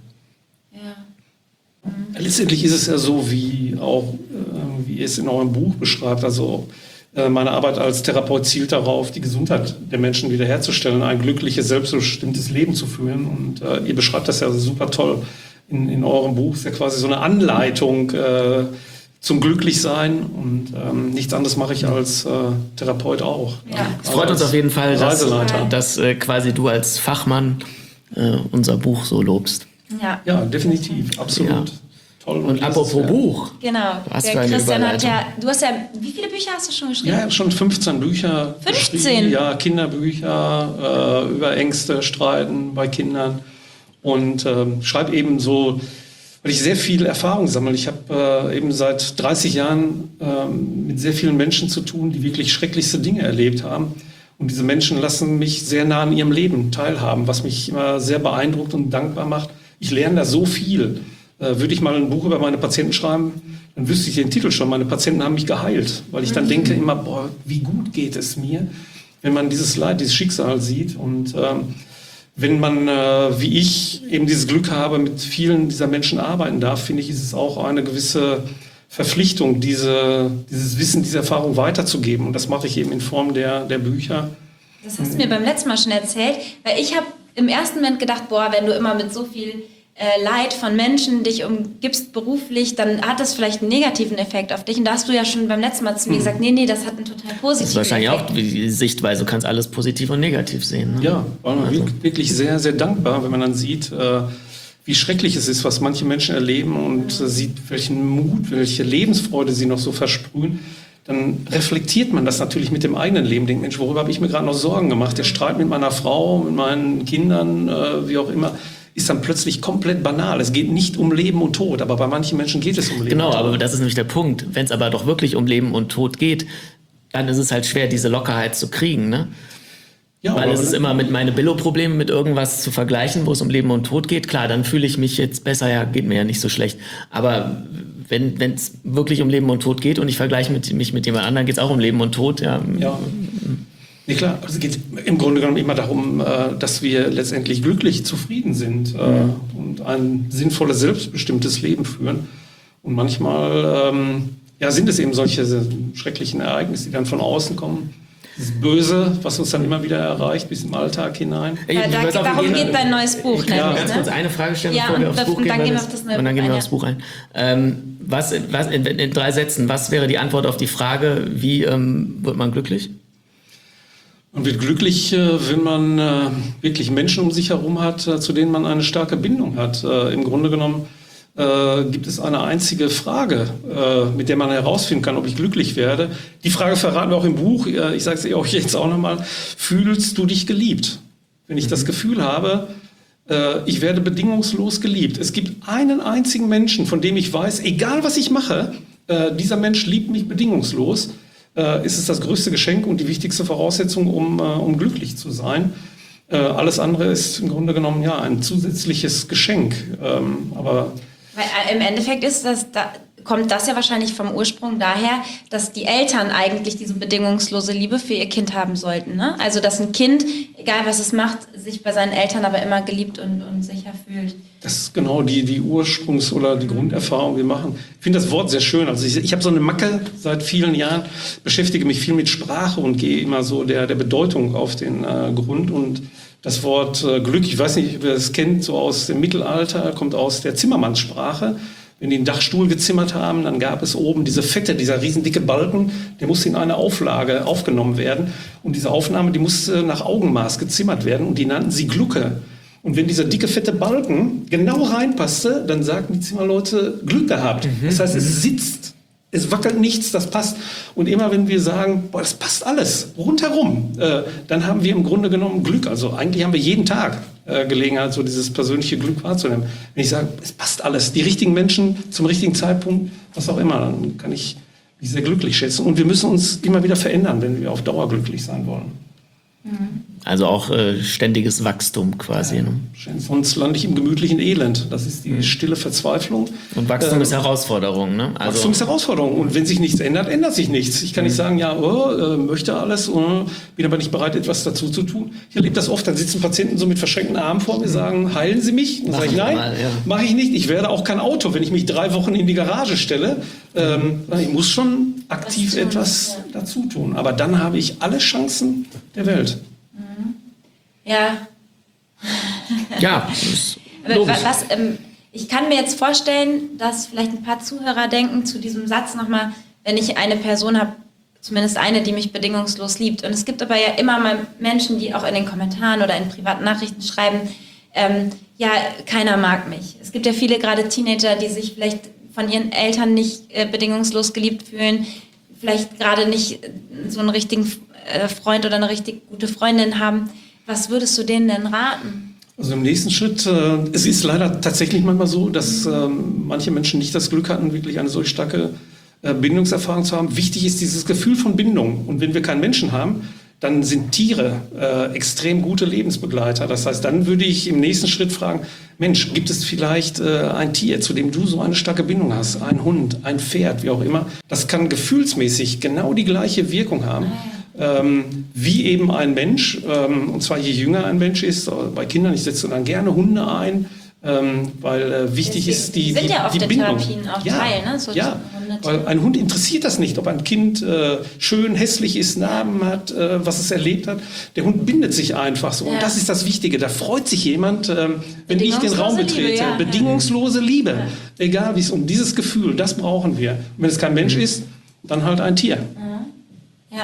Ja. Letztendlich ist es ja so, wie auch äh, wie ihr es in eurem Buch beschreibt, also meine Arbeit als Therapeut zielt darauf, die Gesundheit der Menschen wiederherzustellen, ein glückliches, selbstbestimmtes Leben zu führen. Und äh, ihr beschreibt das ja super toll in, in eurem Buch. Es ist ja quasi so eine Anleitung äh, zum Glücklichsein. Und ähm, nichts anderes mache ich als äh, Therapeut auch. Ja. Es freut also uns auf jeden Fall, dass, Reiseleiter. dass äh, quasi du als Fachmann äh, unser Buch so lobst. Ja. Ja, definitiv, absolut. Ja. Toll. Und apropos Buch. Genau. Was Der für eine Christian hat Überleitung. ja, du hast ja, wie viele Bücher hast du schon geschrieben? Ja, ich habe schon fünfzehn Bücher fünfzehn? geschrieben. Ja, Kinderbücher äh, über Ängste, Streiten bei Kindern. Und ähm, schreibe eben so, weil ich sehr viel Erfahrung sammle. Ich habe äh, eben seit dreißig Jahren ähm, mit sehr vielen Menschen zu tun, die wirklich schrecklichste Dinge erlebt haben. Und diese Menschen lassen mich sehr nah an ihrem Leben teilhaben, was mich immer sehr beeindruckt und dankbar macht. Ich lerne da so viel. Äh, würde ich mal ein Buch über meine Patienten schreiben, dann wüsste ich den Titel schon. Meine Patienten haben mich geheilt, weil ich dann denke immer, boah, wie gut geht es mir, wenn man dieses Leid, dieses Schicksal sieht. Und ähm, wenn man, äh, wie ich, eben dieses Glück habe, mit vielen dieser Menschen arbeiten darf, finde ich, ist es auch eine gewisse Verpflichtung, diese, dieses Wissen, diese Erfahrung weiterzugeben. Und das mache ich eben in Form der, der Bücher. Das hast du mir beim letzten Mal schon erzählt, weil ich habe im ersten Moment gedacht, boah, wenn du immer mit so viel äh, Leid von Menschen dich umgibst beruflich, dann hat das vielleicht einen negativen Effekt auf dich. Und da hast du ja schon beim letzten Mal zu mir gesagt, nee, nee, das hat einen total positiven Effekt. Das ist wahrscheinlich auch die Sichtweise. Du kannst alles positiv und negativ sehen. Ne? Ja, war man Also. wirklich sehr, sehr dankbar, wenn man dann sieht, äh, wie schrecklich es ist, was manche Menschen erleben und äh, sieht, welchen Mut, welche Lebensfreude sie noch so versprühen. Dann reflektiert man das natürlich mit dem eigenen Leben. Denkt, Mensch, worüber habe ich mir gerade noch Sorgen gemacht? Der Streit mit meiner Frau, mit meinen Kindern, äh, wie auch immer, ist dann plötzlich komplett banal. Es geht nicht um Leben und Tod, aber bei manchen Menschen geht es um Leben Genau, und Tod. aber das ist nämlich der Punkt. Wenn es aber doch wirklich um Leben und Tod geht, dann ist es halt schwer, diese Lockerheit zu kriegen, ne? Ja, Weil aber- es ist immer mit meine Billo-Probleme mit irgendwas zu vergleichen, wo es um Leben und Tod geht. Klar, dann fühle ich mich jetzt besser, ja, geht mir ja nicht so schlecht. Aber wenn es wirklich um Leben und Tod geht und ich vergleiche mit, mich mit jemand anderem, geht es auch um Leben und Tod, ja. Ja. Nee, klar, also es geht im Grunde genommen immer darum, äh, dass wir letztendlich glücklich, zufrieden sind äh, und ein sinnvolles, selbstbestimmtes Leben führen. Und manchmal ähm, ja, sind es eben solche schrecklichen Ereignisse, die dann von außen kommen. Das Böse, was uns dann immer wieder erreicht, bis im Alltag hinein. Ey, Ja, da- pass auf, wir darum gehen- geht dein neues Buch, Ich kann nämlich, ganz ne? kurz eine Frage stellen, Ja, bevor wir und aufs Buch dann gehen. gehen weil wir das- auf das neue Und dann Buch gehen wir ein, aufs ja. Buch ein. Ähm, was, was in, in drei Sätzen, was wäre die Antwort auf die Frage, wie ähm, wird man glücklich? Man wird glücklich, äh, wenn man äh, wirklich Menschen um sich herum hat, äh, zu denen man eine starke Bindung hat. Äh, Im Grunde genommen äh, gibt es eine einzige Frage, äh, mit der man herausfinden kann, ob ich glücklich werde. Die Frage verraten wir auch im Buch. Äh, ich sage es euch jetzt auch nochmal. Fühlst du dich geliebt? Wenn ich das Gefühl habe, äh, ich werde bedingungslos geliebt. Es gibt einen einzigen Menschen, von dem ich weiß, egal was ich mache, äh, dieser Mensch liebt mich bedingungslos. Äh, ist es das größte Geschenk und die wichtigste Voraussetzung, um, äh, um glücklich zu sein. Äh, alles andere ist im Grunde genommen ja ein zusätzliches Geschenk. Ähm, aber Weil äh, im Endeffekt ist das, da kommt das ja wahrscheinlich vom Ursprung daher, dass die Eltern eigentlich diese bedingungslose Liebe für ihr Kind haben sollten. Ne? Also dass ein Kind, egal was es macht, sich bei seinen Eltern aber immer geliebt und, und sicher fühlt. das ist genau die, die Ursprungs- oder die Grunderfahrung, die wir machen. Ich finde das Wort sehr schön. Also ich, ich habe so eine Macke seit vielen Jahren, beschäftige mich viel mit Sprache und gehe immer so der, der Bedeutung auf den äh, Grund. Und das Wort äh, Glück, ich weiß nicht, wer es kennt, so aus dem Mittelalter, kommt aus der Zimmermannssprache. Wenn die einen Dachstuhl gezimmert haben, dann gab es oben diese fette, dieser riesendicke Balken, der musste in eine Auflage aufgenommen werden. Und diese Aufnahme, die musste nach Augenmaß gezimmert werden und die nannten sie Glucke. Und wenn dieser dicke, fette Balken genau reinpasste, dann sagten die Zimmerleute, Glück gehabt. Das heißt, es sitzt, es wackelt nichts, das passt. Und immer wenn wir sagen, boah, das passt alles, rundherum, äh, dann haben wir im Grunde genommen Glück. Also eigentlich haben wir jeden Tag äh, äh, Gelegenheit, so dieses persönliche Glück wahrzunehmen. Wenn ich sage, es passt alles, die richtigen Menschen zum richtigen Zeitpunkt, was auch immer, dann kann ich mich sehr glücklich schätzen. Und wir müssen uns immer wieder verändern, wenn wir auf Dauer glücklich sein wollen. Also auch äh, ständiges Wachstum quasi. Ja, ne? Sonst lande ich im gemütlichen Elend. Das ist die stille Verzweiflung. Und Wachstum Ähm, ist Herausforderung. Ne? Also, Wachstum ist Herausforderung. Und wenn sich nichts ändert, ändert sich nichts. Ich kann nicht sagen, ja, oh, äh, möchte alles, oh, bin aber nicht bereit, etwas dazu zu tun. Ich erlebe das oft, dann sitzen Patienten so mit verschränkten Armen vor mir, sagen, heilen Sie mich? Dann sage ich, nein, mal, ja. mache ich nicht. Ich werde auch kein Auto, wenn ich mich drei Wochen in die Garage stelle. Ähm, ich muss schon aktiv Was tun, etwas ja. dazu tun. Aber dann habe ich alle Chancen der Welt. Ja. ja, das ist Aber logisch. wa- was, ähm, ich kann mir jetzt vorstellen, dass vielleicht ein paar Zuhörer denken zu diesem Satz nochmal, wenn ich eine Person habe, zumindest eine, die mich bedingungslos liebt. Und es gibt aber ja immer mal Menschen, die auch in den Kommentaren oder in privaten Nachrichten schreiben, ähm, ja, keiner mag mich. Es gibt ja viele, gerade Teenager, die sich vielleicht von ihren Eltern nicht äh, bedingungslos geliebt fühlen, vielleicht gerade nicht äh, so einen richtigen äh, Freund oder eine richtig gute Freundin haben. Was würdest du denen denn raten? Also im nächsten Schritt, äh, es ist leider tatsächlich manchmal so, dass ähm, manche Menschen nicht das Glück hatten, wirklich eine solch starke äh, Bindungserfahrung zu haben. Wichtig ist dieses Gefühl von Bindung. Und wenn wir keinen Menschen haben, dann sind Tiere äh, extrem gute Lebensbegleiter. Das heißt, dann würde ich im nächsten Schritt fragen, Mensch, gibt es vielleicht äh, ein Tier, zu dem du so eine starke Bindung hast? Ein Hund, ein Pferd, wie auch immer. Das kann gefühlsmäßig genau die gleiche Wirkung haben. Ähm, wie eben ein Mensch, ähm, und zwar je jünger ein Mensch ist, äh, bei Kindern, ich setze dann gerne Hunde ein, ähm, weil äh, wichtig Deswegen ist die, sind die, ja oft die in Bindung. Therapien auch ja, Teil, ne? So ja, Hunde- weil ein Hund interessiert das nicht, ob ein Kind äh, schön, hässlich ist, Narben hat, äh, was es erlebt hat. Der Hund bindet sich einfach so. Ja. Und das ist das Wichtige. Da freut sich jemand, ähm, wenn ich den Raum Bedingungslose betrete. Liebe, ja. Bedingungslose Liebe. Egal wie es um dieses Gefühl, das brauchen wir. Und wenn es kein Mensch ist, dann halt ein Tier. Ja.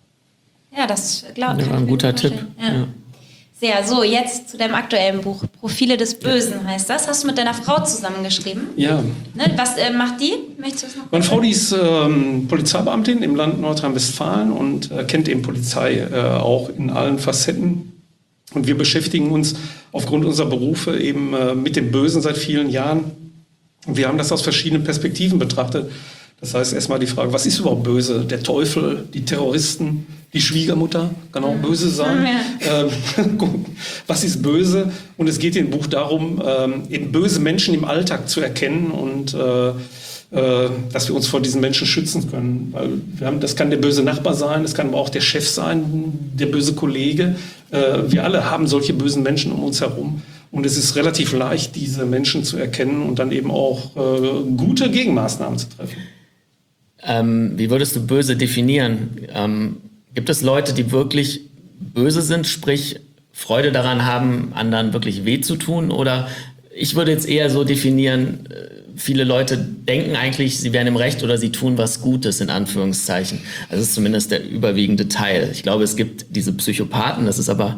Ja, das glaube ich. Ja, ein guter Tipp. Ja. Ja. Sehr, so jetzt zu deinem aktuellen Buch. Profile des Bösen heißt das. Hast du mit deiner Frau zusammengeschrieben? Ja. Ne? Was äh, macht die? Möchtest du das noch? Meine Frau, die ist ähm, Polizeibeamtin im Land Nordrhein-Westfalen und äh, kennt eben Polizei äh, auch in allen Facetten. Und wir beschäftigen uns aufgrund unserer Berufe eben äh, mit dem Bösen seit vielen Jahren. Und wir haben das aus verschiedenen Perspektiven betrachtet. Das heißt erstmal die Frage, was ist überhaupt böse? Der Teufel, die Terroristen, die Schwiegermutter, kann auch böse sein. Ja. Ähm, was ist böse? Und es geht im Buch darum, ähm, eben böse Menschen im Alltag zu erkennen und äh, äh, dass wir uns vor diesen Menschen schützen können. Weil wir haben, das kann der böse Nachbar sein, das kann aber auch der Chef sein, der böse Kollege. Äh, wir alle haben solche bösen Menschen um uns herum. Und es ist relativ leicht, diese Menschen zu erkennen und dann eben auch äh, gute Gegenmaßnahmen zu treffen. Ähm, wie würdest du böse definieren? Ähm, gibt es Leute, die wirklich böse sind, sprich Freude daran haben, anderen wirklich weh zu tun? Oder ich würde jetzt eher so definieren, äh, viele Leute denken eigentlich, sie wären im Recht oder sie tun was Gutes, in Anführungszeichen. Also das ist zumindest der überwiegende Teil. Ich glaube, es gibt diese Psychopathen, das ist aber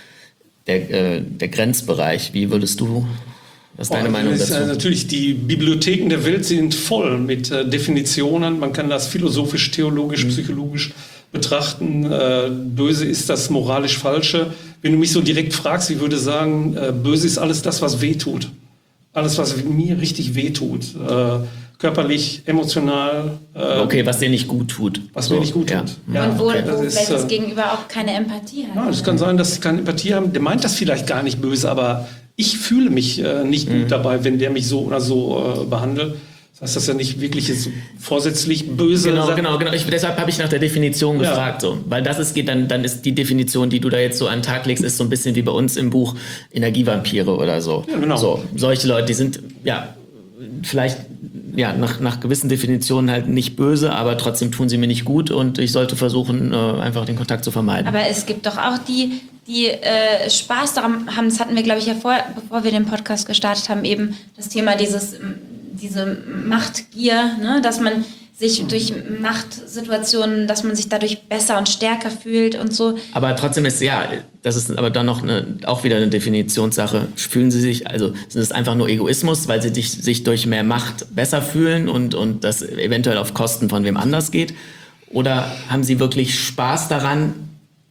der, äh, der Grenzbereich. Wie würdest du... Was ist deine Oh, Meinung ist, dazu? äh, natürlich, die Bibliotheken der Welt sind voll mit äh, Definitionen. Man kann das philosophisch, theologisch, Mhm. psychologisch betrachten. Äh, böse ist das moralisch Falsche. Wenn du mich so direkt fragst, ich würde sagen, äh, böse ist alles das, was weh tut. Alles, was mir richtig weh tut. Äh, körperlich, emotional. Äh, Okay, was dir nicht gut tut. Was So, mir nicht gut ja. tut. Ja, Und wo, okay. wo das ist, vielleicht das äh, Gegenüber auch keine Empathie hat. Ja, es kann sein, dass sie keine Empathie haben. Der meint das vielleicht gar nicht böse, aber ich fühle mich äh, nicht Mhm. gut dabei, wenn der mich so oder so äh, behandelt. Das heißt, dass er nicht wirklich jetzt vorsätzlich böse Genau, Sachen- genau, genau. Ich, deshalb habe ich nach der Definition Ja. gefragt, so, weil das ist geht dann, dann ist die Definition, die du da jetzt so an den Tag legst, ist so ein bisschen wie bei uns im Buch Energievampire oder so. Ja, genau. So solche Leute, die sind ja vielleicht ja nach, nach gewissen Definitionen halt nicht böse, aber trotzdem tun sie mir nicht gut und ich sollte versuchen, äh, einfach den Kontakt zu vermeiden. Aber es gibt doch auch die, die äh, Spaß daran haben, das hatten wir, glaube ich, ja vorher, bevor wir den Podcast gestartet haben, eben das Thema dieses, ähm, diese Machtgier, ne? Dass man sich durch Machtsituationen, dass man sich dadurch besser und stärker fühlt und so. Aber trotzdem ist, ja, das ist aber dann noch eine, auch wieder eine Definitionssache. Fühlen Sie sich, also sind es einfach nur Egoismus, weil Sie dich, sich durch mehr Macht besser fühlen und, und das eventuell auf Kosten von wem anders geht? Oder haben Sie wirklich Spaß daran,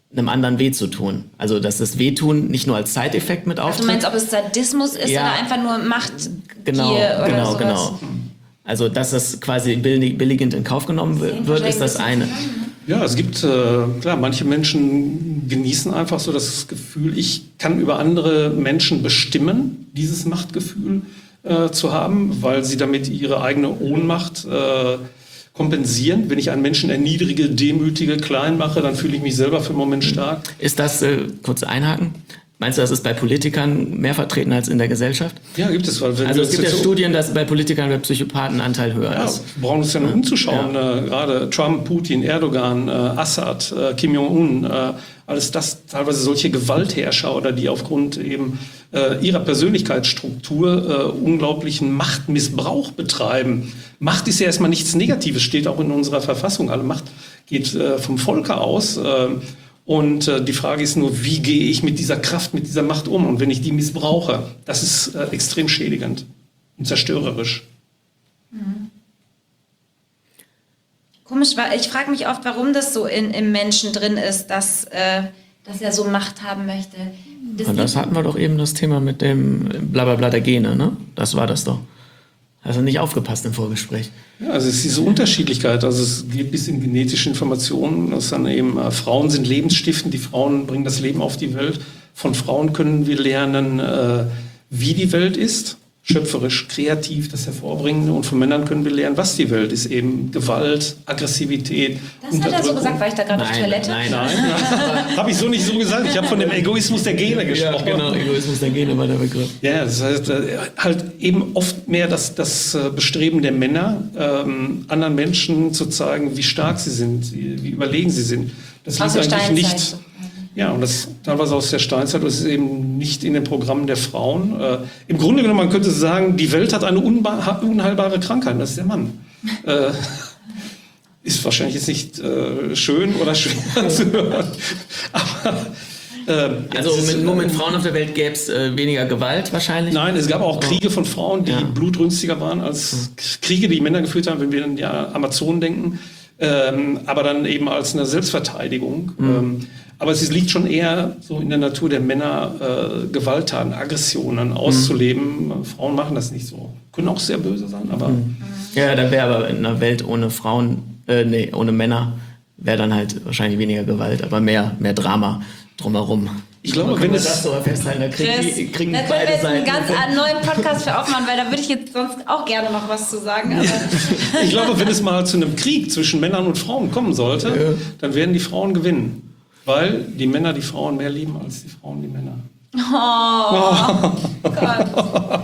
einem anderen weh zu tun. Also dass das Wehtun nicht nur als Zeiteffekt mit auftritt. Also du meinst, ob es Sadismus ist Ja. oder einfach nur Machtgier Genau, oder genau, sowas? genau. Also dass das quasi billig- billigend in Kauf genommen wird, ist das eine. Ja, es gibt, äh, klar, manche Menschen genießen einfach so das Gefühl, ich kann über andere Menschen bestimmen, dieses Machtgefühl äh, zu haben, weil sie damit ihre eigene Ohnmacht äh, kompensieren. Wenn ich einen Menschen erniedrige, demütige, klein mache, dann fühle ich mich selber für einen Moment stark. Ist das, äh, kurz einhaken, meinst du, das ist bei Politikern mehr vertreten als in der Gesellschaft? Ja, gibt es. Weil wenn Also wir es gibt ja jetzt so- Studien, dass bei Politikern der Psychopathenanteil höher Ja, ist. wir brauchen uns ja nur umzuschauen. Äh, gerade Trump, Putin, Erdogan, äh, Assad, äh, Kim Jong-un, äh, alles das, teilweise solche Gewaltherrscher oder die aufgrund eben äh, ihrer Persönlichkeitsstruktur äh, unglaublichen Machtmissbrauch betreiben. Macht ist ja erstmal nichts Negatives, steht auch in unserer Verfassung. Alle Macht geht äh, vom Volke aus. Äh, Und äh, die Frage ist nur, wie gehe ich mit dieser Kraft, mit dieser Macht um? Und wenn ich die missbrauche, das ist äh, extrem schädigend und zerstörerisch. Komisch, weil ich frage mich oft, warum das so in, im Menschen drin ist, dass, äh, dass er so Macht haben möchte. Das Und das hatten wir doch eben das Thema mit dem Blablabla der Gene, ne? Das war das doch. Hast du nicht aufgepasst im Vorgespräch? Ja, also es ist diese Unterschiedlichkeit. Also es geht bis in genetische Informationen. Das dann eben, äh, Frauen sind lebensstiftend, die Frauen bringen das Leben auf die Welt. Von Frauen können wir lernen, äh, wie die Welt ist, schöpferisch, kreativ, das Hervorbringen. Und von Männern können wir lernen, was die Welt ist, eben Gewalt, Aggressivität, das hat er so gesagt, weil ich da gerade auf Nein, Toilette. nein, Nein, habe ich so nicht so gesagt. Ich habe von dem Egoismus der Gene Ja, gesprochen. genau, Egoismus der Gene war der Begriff. Ja, das heißt äh, halt eben oft mehr das, das äh, Bestreben der Männer, ähm, anderen Menschen zu zeigen, wie stark sie sind, wie, wie überlegen sie sind. Das Aus liegt der eigentlich Steinzeit. nicht. Ja, und das teilweise aus der Steinzeit, das ist eben nicht in den Programmen der Frauen. Äh, Im Grunde genommen, man könnte sagen, die Welt hat eine unba- unheilbare Krankheit, das ist der Mann. äh, ist wahrscheinlich jetzt nicht äh, schön oder schwer zu hören, aber äh, Also es ist, mit, nur äh, mit Frauen auf der Welt gäbe es äh, weniger Gewalt wahrscheinlich? Nein, es gab auch Kriege von Frauen, die Ja. blutrünstiger waren als Kriege, die Männer geführt haben, wenn wir an die Amazonen denken, ähm, aber dann eben als eine Selbstverteidigung. Mhm. Ähm, aber es liegt schon eher so in der Natur der Männer, äh, Gewalttaten, Aggressionen auszuleben. Mhm. Frauen machen das nicht so. Können auch sehr böse sein, aber Ja, da wäre aber in einer Welt ohne Frauen, äh, nee, ohne Männer, wäre dann halt wahrscheinlich weniger Gewalt, aber mehr, mehr Drama drumherum. ich glaube, Können wenn wir es... das so festhalten, da kriegen, Chris, die, kriegen da können wir beide jetzt einen Seiten. ganz neuen Podcast für aufmachen, weil da würde ich jetzt sonst auch gerne noch was zu sagen. Aber Ich glaube, wenn es mal zu einem Krieg zwischen Männern und Frauen kommen sollte, Ja. dann werden die Frauen gewinnen. Weil die Männer die Frauen mehr lieben als die Frauen die Männer. oh, Gott.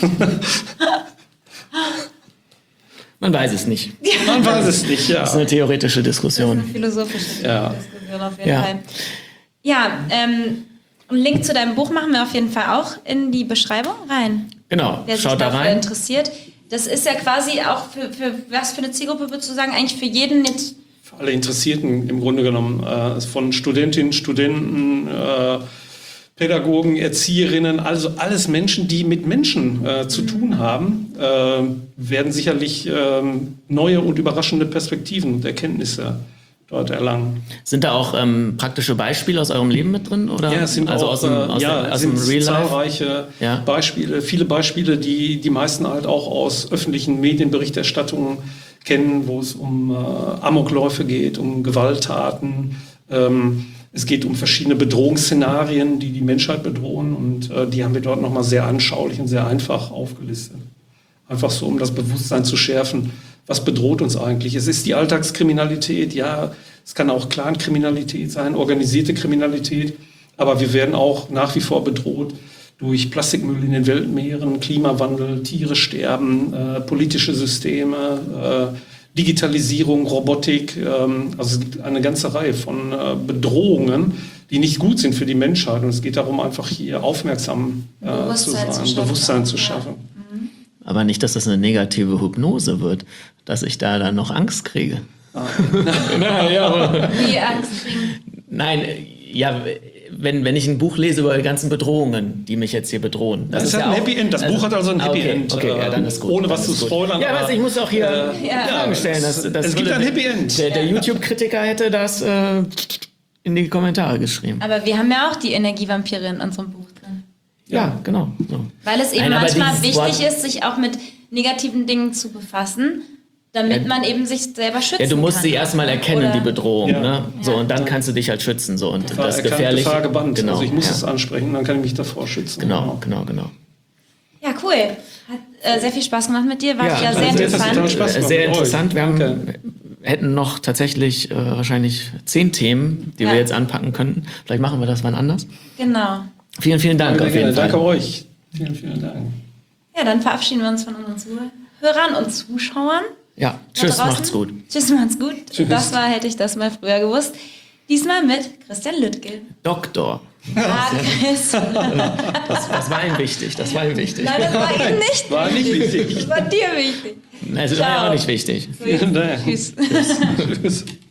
Man weiß es nicht. Man weiß es nicht, ja. Das ist eine theoretische Diskussion. Philosophische Ja. Diskussion auf jeden Ja. Fall. Ja, ähm, einen Link zu deinem Buch machen wir auf jeden Fall auch in die Beschreibung rein. Genau, Wer sich schaut da dafür rein. interessiert. Das ist ja quasi auch für, für was für eine Zielgruppe würdest du sagen? Eigentlich für jeden jetzt. Für alle Interessierten im Grunde genommen, äh, von Studentinnen, Studenten, äh, Pädagogen, Erzieherinnen, also alles Menschen, die mit Menschen äh, zu tun haben, äh, werden sicherlich äh, neue und überraschende Perspektiven und Erkenntnisse dort erlangen. Sind da auch ähm, praktische Beispiele aus eurem Leben mit drin? Oder? Ja, es sind also auch aus dem, äh, aus ja, dem, aus sind dem Real Life? zahlreiche Ja. Beispiele, viele Beispiele, die die meisten halt auch aus öffentlichen Medienberichterstattungen kennen, wo es um äh, Amokläufe geht, um Gewalttaten. Ähm, es geht um verschiedene Bedrohungsszenarien, die die Menschheit bedrohen, und äh, die haben wir dort nochmal sehr anschaulich und sehr einfach aufgelistet. Einfach so, um das Bewusstsein zu schärfen, was bedroht uns eigentlich? Es ist die Alltagskriminalität, ja, es kann auch Clankriminalität sein, organisierte Kriminalität, aber wir werden auch nach wie vor bedroht durch Plastikmüll in den Weltmeeren, Klimawandel, Tiere sterben, äh, politische Systeme, äh, Digitalisierung, Robotik. Ähm, also es gibt eine ganze Reihe von äh, Bedrohungen, die nicht gut sind für die Menschheit. Und es geht darum, einfach hier aufmerksam äh, zu Bewusstsein sein, zu schaffen. Bewusstsein zu Ja. schaffen. Aber nicht, dass das eine negative Hypnose wird, dass ich da dann noch Angst kriege. Nein, ja, aber Die Angst kriegen. Nein, äh, ja, wenn, wenn ich ein Buch lese über die ganzen Bedrohungen, die mich jetzt hier bedrohen. Das ist hat ja ein auch- Happy End. Das Buch hat also ein Ah, Happy okay, End. Okay, ja, dann äh, ist gut. Ohne dann was zu ist gut. spoilern. Ja, aber- aber ich muss auch hier Äh, ja, Fragen stellen. Das, das es gibt würde- ein Happy End. Der, der Ja. YouTube-Kritiker hätte das äh, in die Kommentare geschrieben. Aber wir haben ja auch die Energievampire in unserem Buch drin. Ja, genau. So. Weil es eben Nein, aber manchmal dieses wichtig Wort- ist, sich auch mit negativen Dingen zu befassen, damit Ja. man eben sich selber schützen Ja, du musst kann. sie erstmal erkennen, Oder- die Bedrohung. Ja. Ne? So, Ja. und dann kannst du dich halt schützen. So. Und Gefahr das erkannt, gefährliche. Gefahr gebannt. Genau, Also ich muss ja. es ansprechen, dann kann ich mich davor schützen. Genau, genau, genau. Ja, cool. Hat äh, sehr viel Spaß gemacht mit dir. War Ja, wieder also sehr das ist interessant. total Spaß Äh, gemacht Sehr mit euch. interessant. Wir haben, Danke. hätten noch tatsächlich äh, wahrscheinlich zehn Themen, die Ja. wir jetzt anpacken könnten. Vielleicht machen wir das wann anders. Genau. Vielen, vielen Dank Danke, auf jeden Fall. Danke euch. Vielen, vielen Dank. Ja, dann verabschieden wir uns von unseren Zuhörern und Zuschauern. Ja, da tschüss, draußen. macht's gut. Tschüss, macht's gut. Tschüss. Das war, hätte ich das mal früher gewusst. Diesmal mit Christian Lüttke. Doktor. Ah, Chris. Nein, Das, das war ihm wichtig. Das war ihm wichtig. das war ihm nicht. War nicht wichtig. Das war dir wichtig. Also, das war ja Ciao. auch nicht wichtig. Vielen Dank. Tschüss. Tschüss.